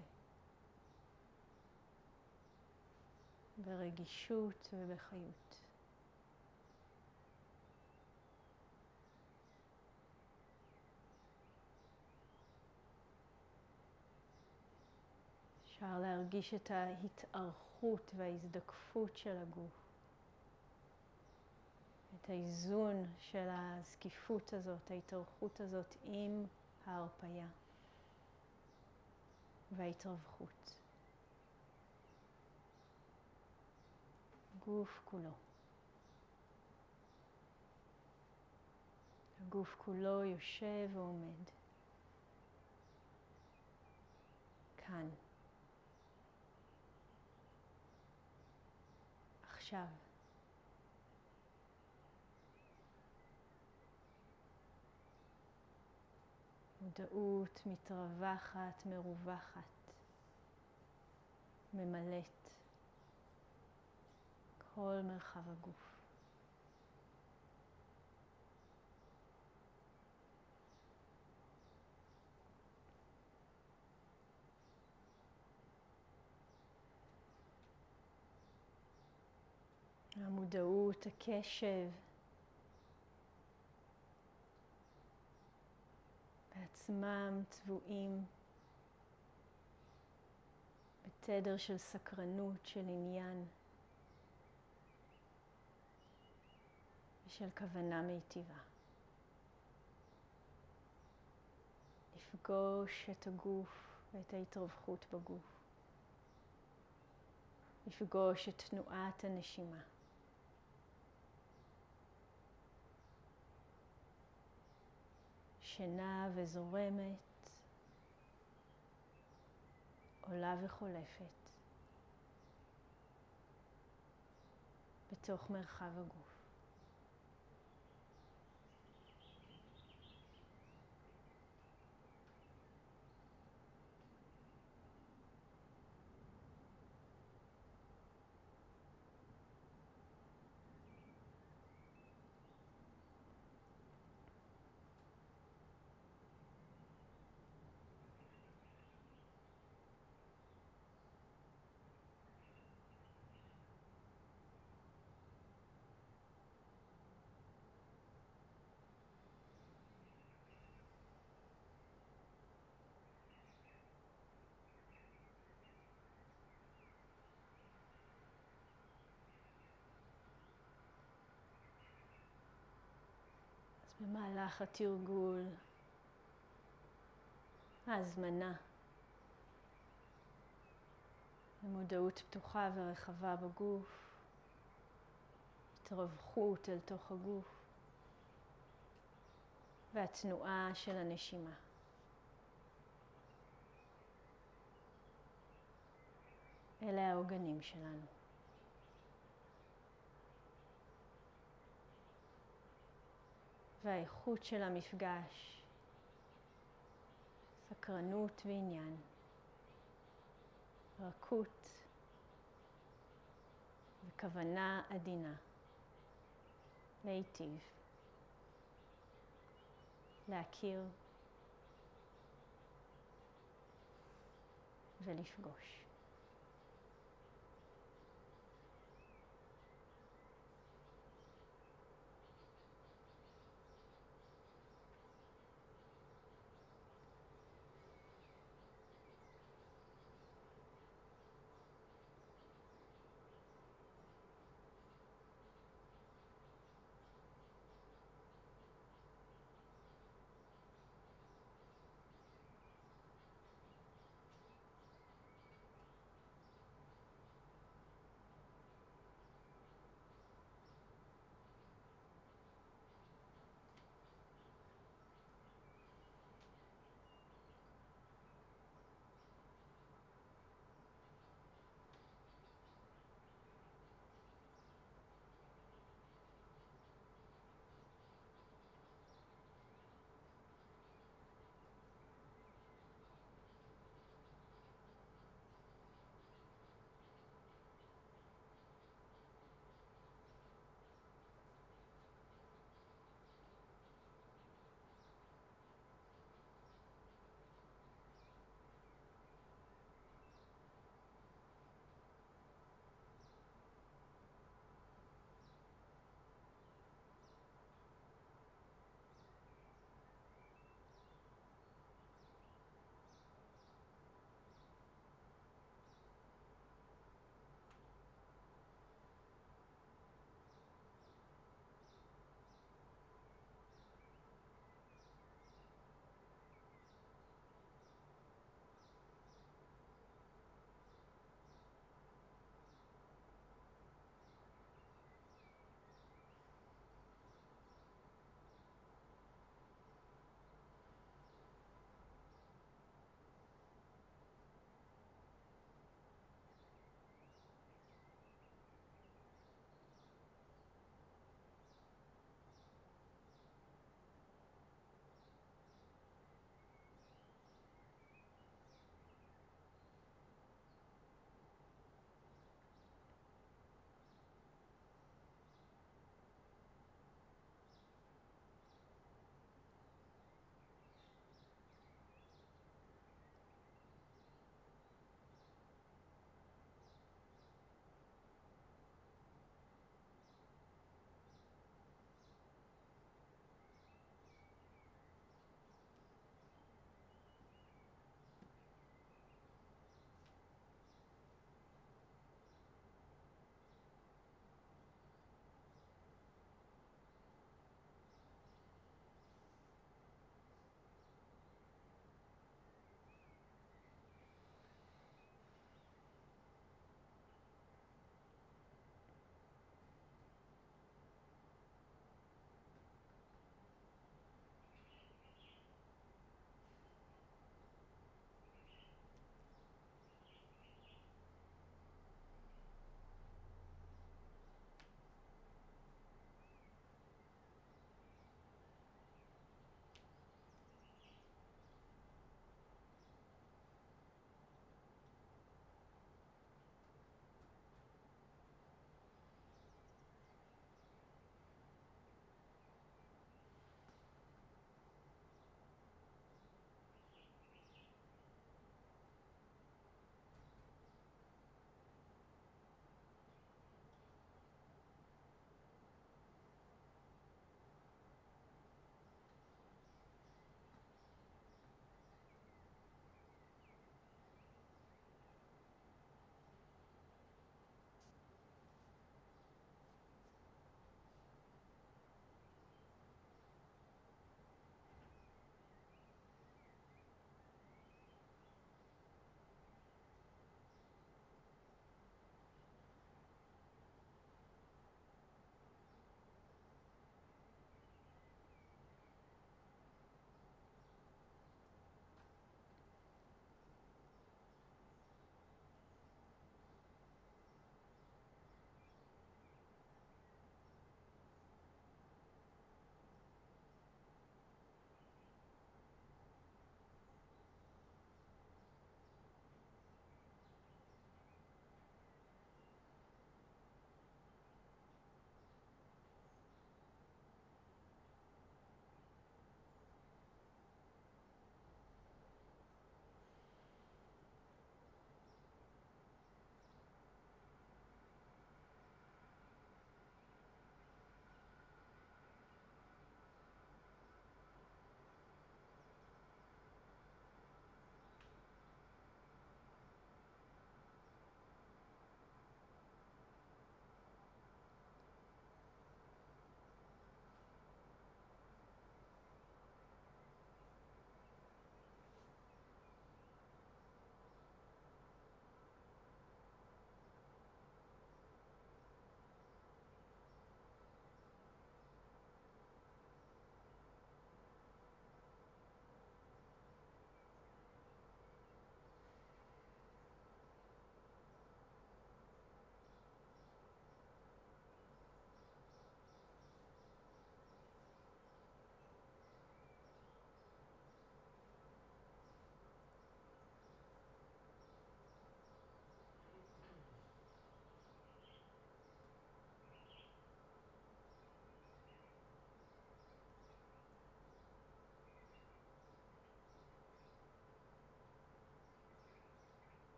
ברגישות ובחיות. אפשר להרגיש את ההתארכות וההזדקפות של הגוף. את האיזון של הזקיפות הזאת, ההתארכות הזאת עם ההרפיה וההתרווחות. גוף כולו. הגוף כולו יושב ועומד. כאן. עכשיו. מודעות מתרווחת, מרווחת, ממלאת כל מרחב הגוף. המודעות, הקשב, בעצמם צבועים בתדר של סקרנות, של עניין. של כוונה מיטיבה. לפגוש את הגוף ואת ההתרווחות בגוף. לפגוש את תנועת הנשימה. שנעה וזורמת, עולה וחולפת, בתוך מרחב הגוף. במהלך התרגול, ההזמנה למודעות פתוחה ורחבה בגוף, התרווחות אל תוך הגוף, והתנועה של הנשימה. אלה העוגנים שלנו. והאיכות של המפגש, סקרנות ועניין, רכות וכוונה עדינה, להיטיב, להכיר ולפגוש.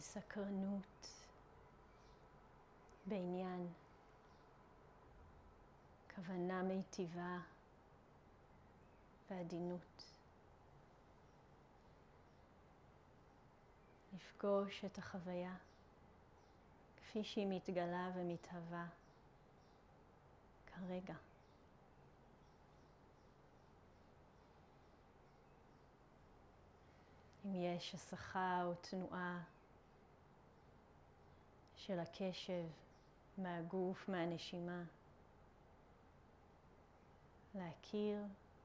בסקרנות, בעניין, כוונה מיטיבה ועדינות. לפגוש את החוויה כפי שהיא מתגלה ומתהווה כרגע. אם יש הסחה או תנועה של הקשב מהגוף, מהנשימה, להכיר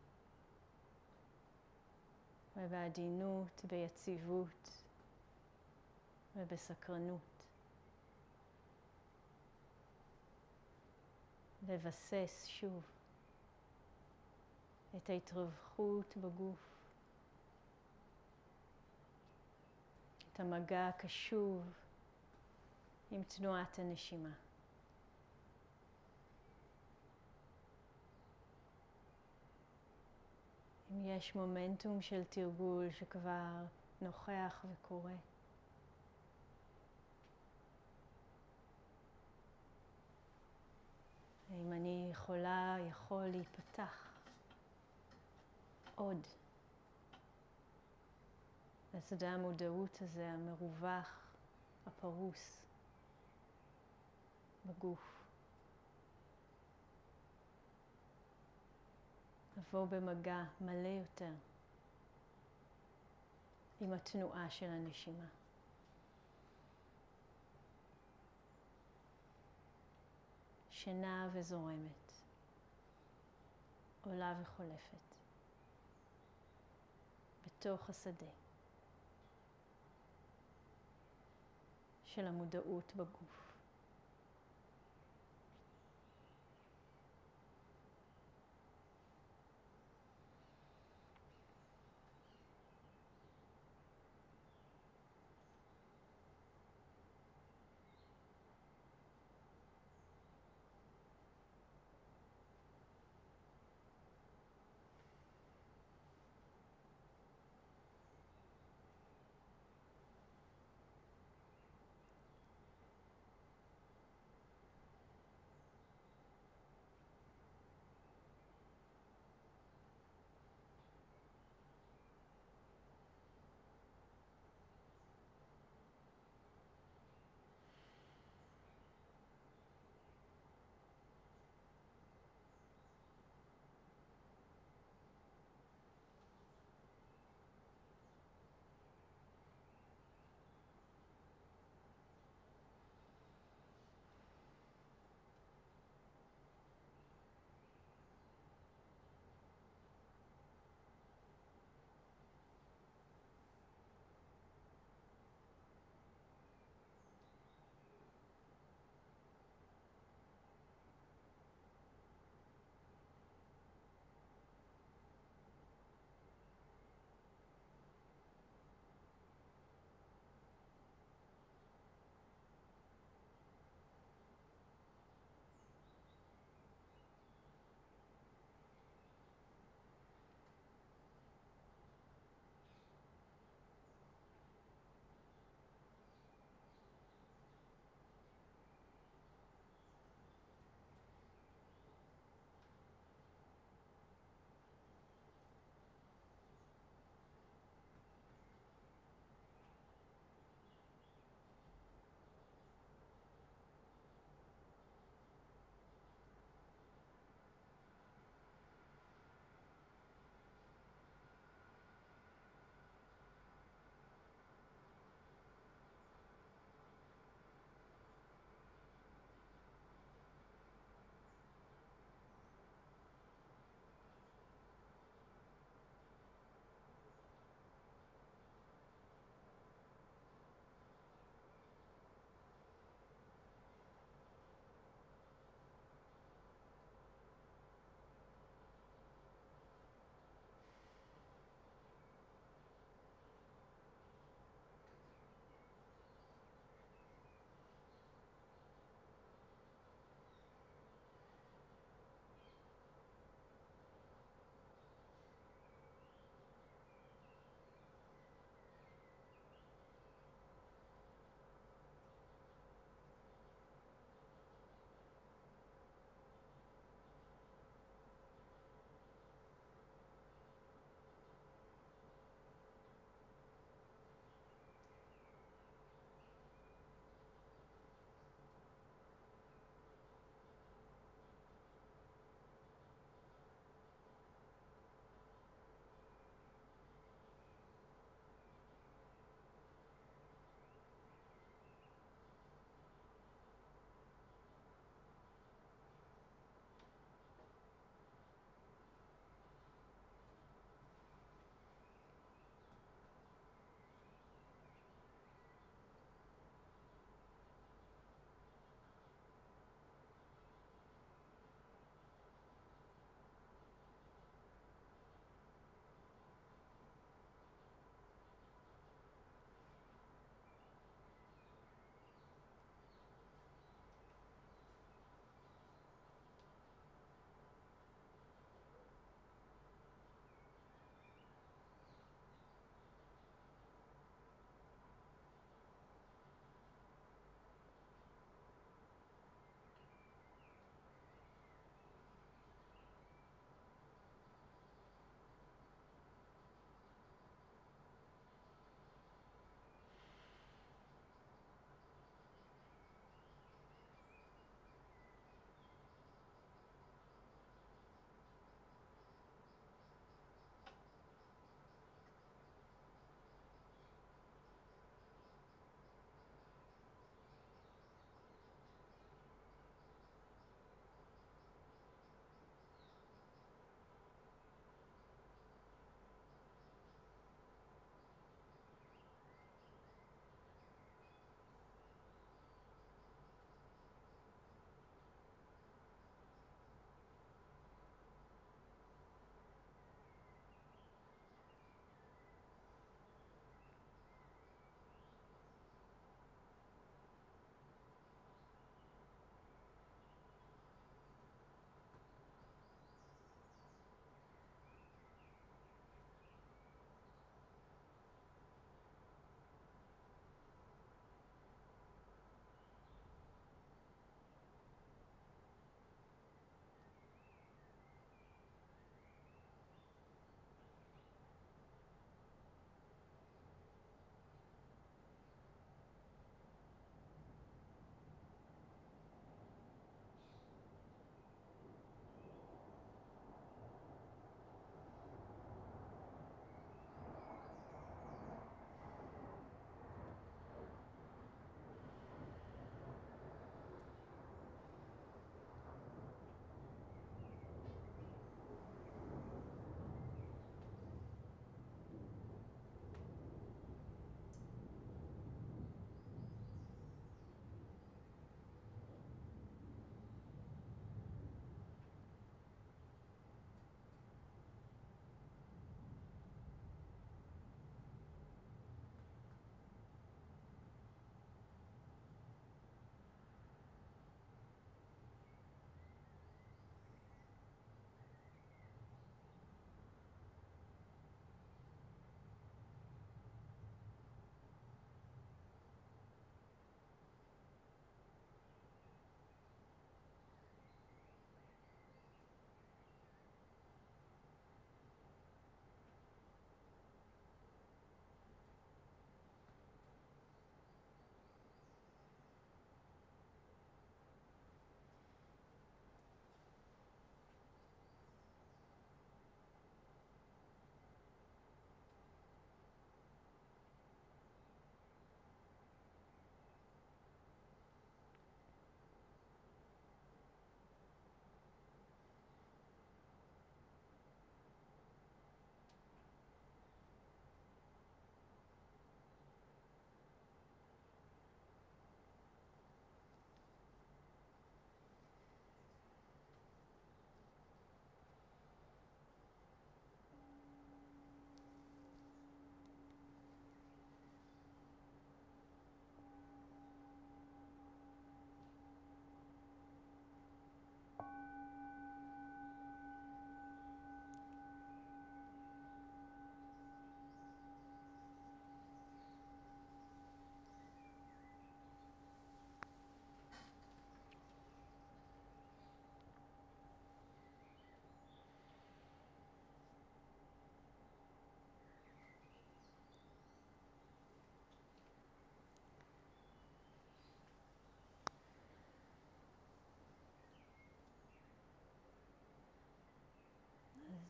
ובעדינות, ביציבות ובסקרנות. לבסס שוב את ההתרווחות בגוף, את המגע הקשוב עם תנועת הנשימה. אם יש מומנטום של תרגול שכבר נוכח וקורה, אם אני יכולה, יכול להיפתח עוד לשדה המודעות הזה, המרווח, הפרוס בגוף. לבוא במגע מלא יותר עם התנועה של הנשימה. שנעה וזורמת, עולה וחולפת, בתוך השדה של המודעות בגוף.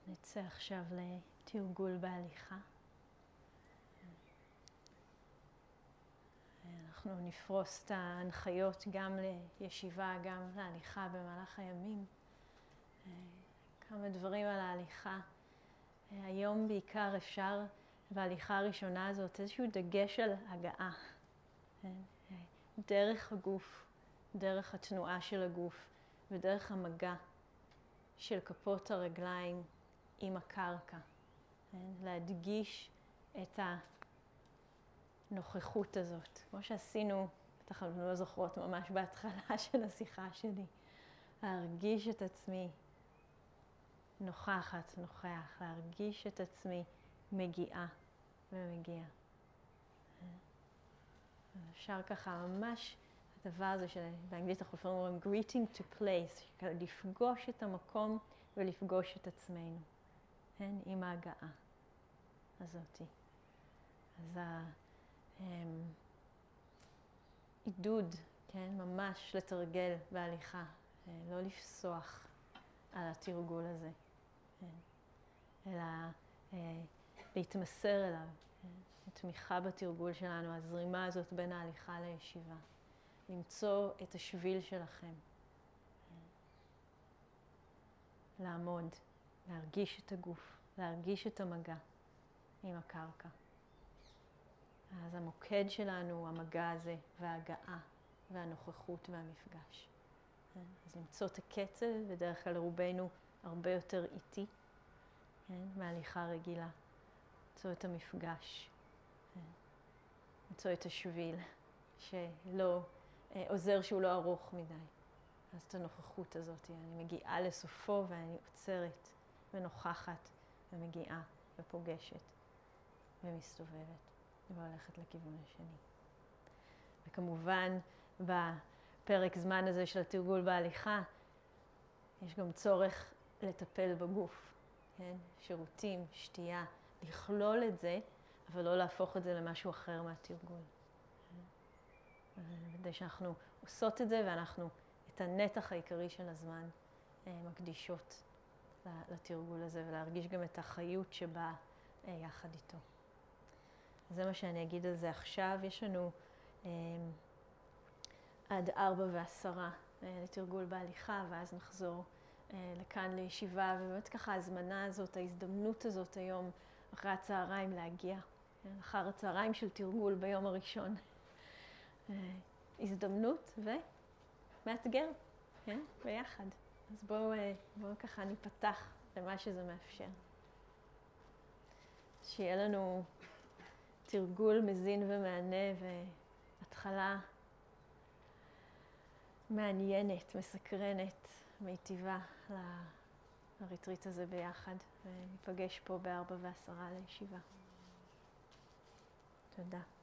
נצא עכשיו לתרגול בהליכה. אנחנו נפרוס את ההנחיות גם לישיבה, גם להליכה במהלך הימים. כמה דברים על ההליכה. היום בעיקר אפשר בהליכה הראשונה הזאת איזשהו דגש על הגעה. דרך הגוף, דרך התנועה של הגוף ודרך המגע של כפות הרגליים עם הקרקע. להדגיש את הנוכחות הזאת. כמו שעשינו, בטח אנחנו לא זוכרות ממש בהתחלה של השיחה שלי. להרגיש את עצמי נוכחת, נוכח. להרגיש את עצמי מגיעה ומגיעה. אפשר ככה ממש, הדבר הזה שבאנגלית אנחנו לפעמים אומרים greeting to place, לפגוש את המקום ולפגוש את עצמנו, כן? עם ההגעה הזאתי. אז העידוד, כן? ממש לתרגל בהליכה, לא לפסוח על התרגול הזה, כן? אלא להתמסר אליו. תמיכה בתרגול שלנו, הזרימה הזאת בין ההליכה לישיבה. למצוא את השביל שלכם. לעמוד, להרגיש את הגוף, להרגיש את המגע עם הקרקע. אז המוקד שלנו הוא המגע הזה וההגעה והנוכחות והמפגש. אז למצוא את הקצב, בדרך כלל רובנו הרבה יותר איטי, מהליכה רגילה. למצוא את המפגש. למצוא את השביל, שלא אה, עוזר שהוא לא ארוך מדי. אז את הנוכחות הזאת, אני מגיעה לסופו ואני עוצרת ונוכחת ומגיעה ופוגשת ומסתובבת והולכת לכיוון השני. וכמובן בפרק זמן הזה של התרגול בהליכה, יש גם צורך לטפל בגוף, כן? שירותים, שתייה, לכלול את זה, אבל לא להפוך את זה למשהו אחר מהתרגול. כדי שאנחנו עושות את זה ואנחנו את הנתח העיקרי של הזמן מקדישות לתרגול הזה ולהרגיש גם את החיות שבאה יחד איתו. זה מה שאני אגיד על זה עכשיו. יש לנו עד ארבע ועשרה לתרגול בהליכה ואז נחזור לכאן לישיבה, ובאמת ככה ההזמנה הזאת, ההזדמנות הזאת היום אחרי הצהריים להגיע, אחר הצהריים של תרגול ביום הראשון. הזדמנות ומאתגר, כן? ביחד. אז בואו בואו ככה ניפתח למה שזה מאפשר. שיהיה לנו תרגול מזין ומענה והתחלה מעניינת, מסקרנת, מיטיבה לריטריט הזה ביחד, וניפגש פה בארבע ועשרה לישיבה. תודה.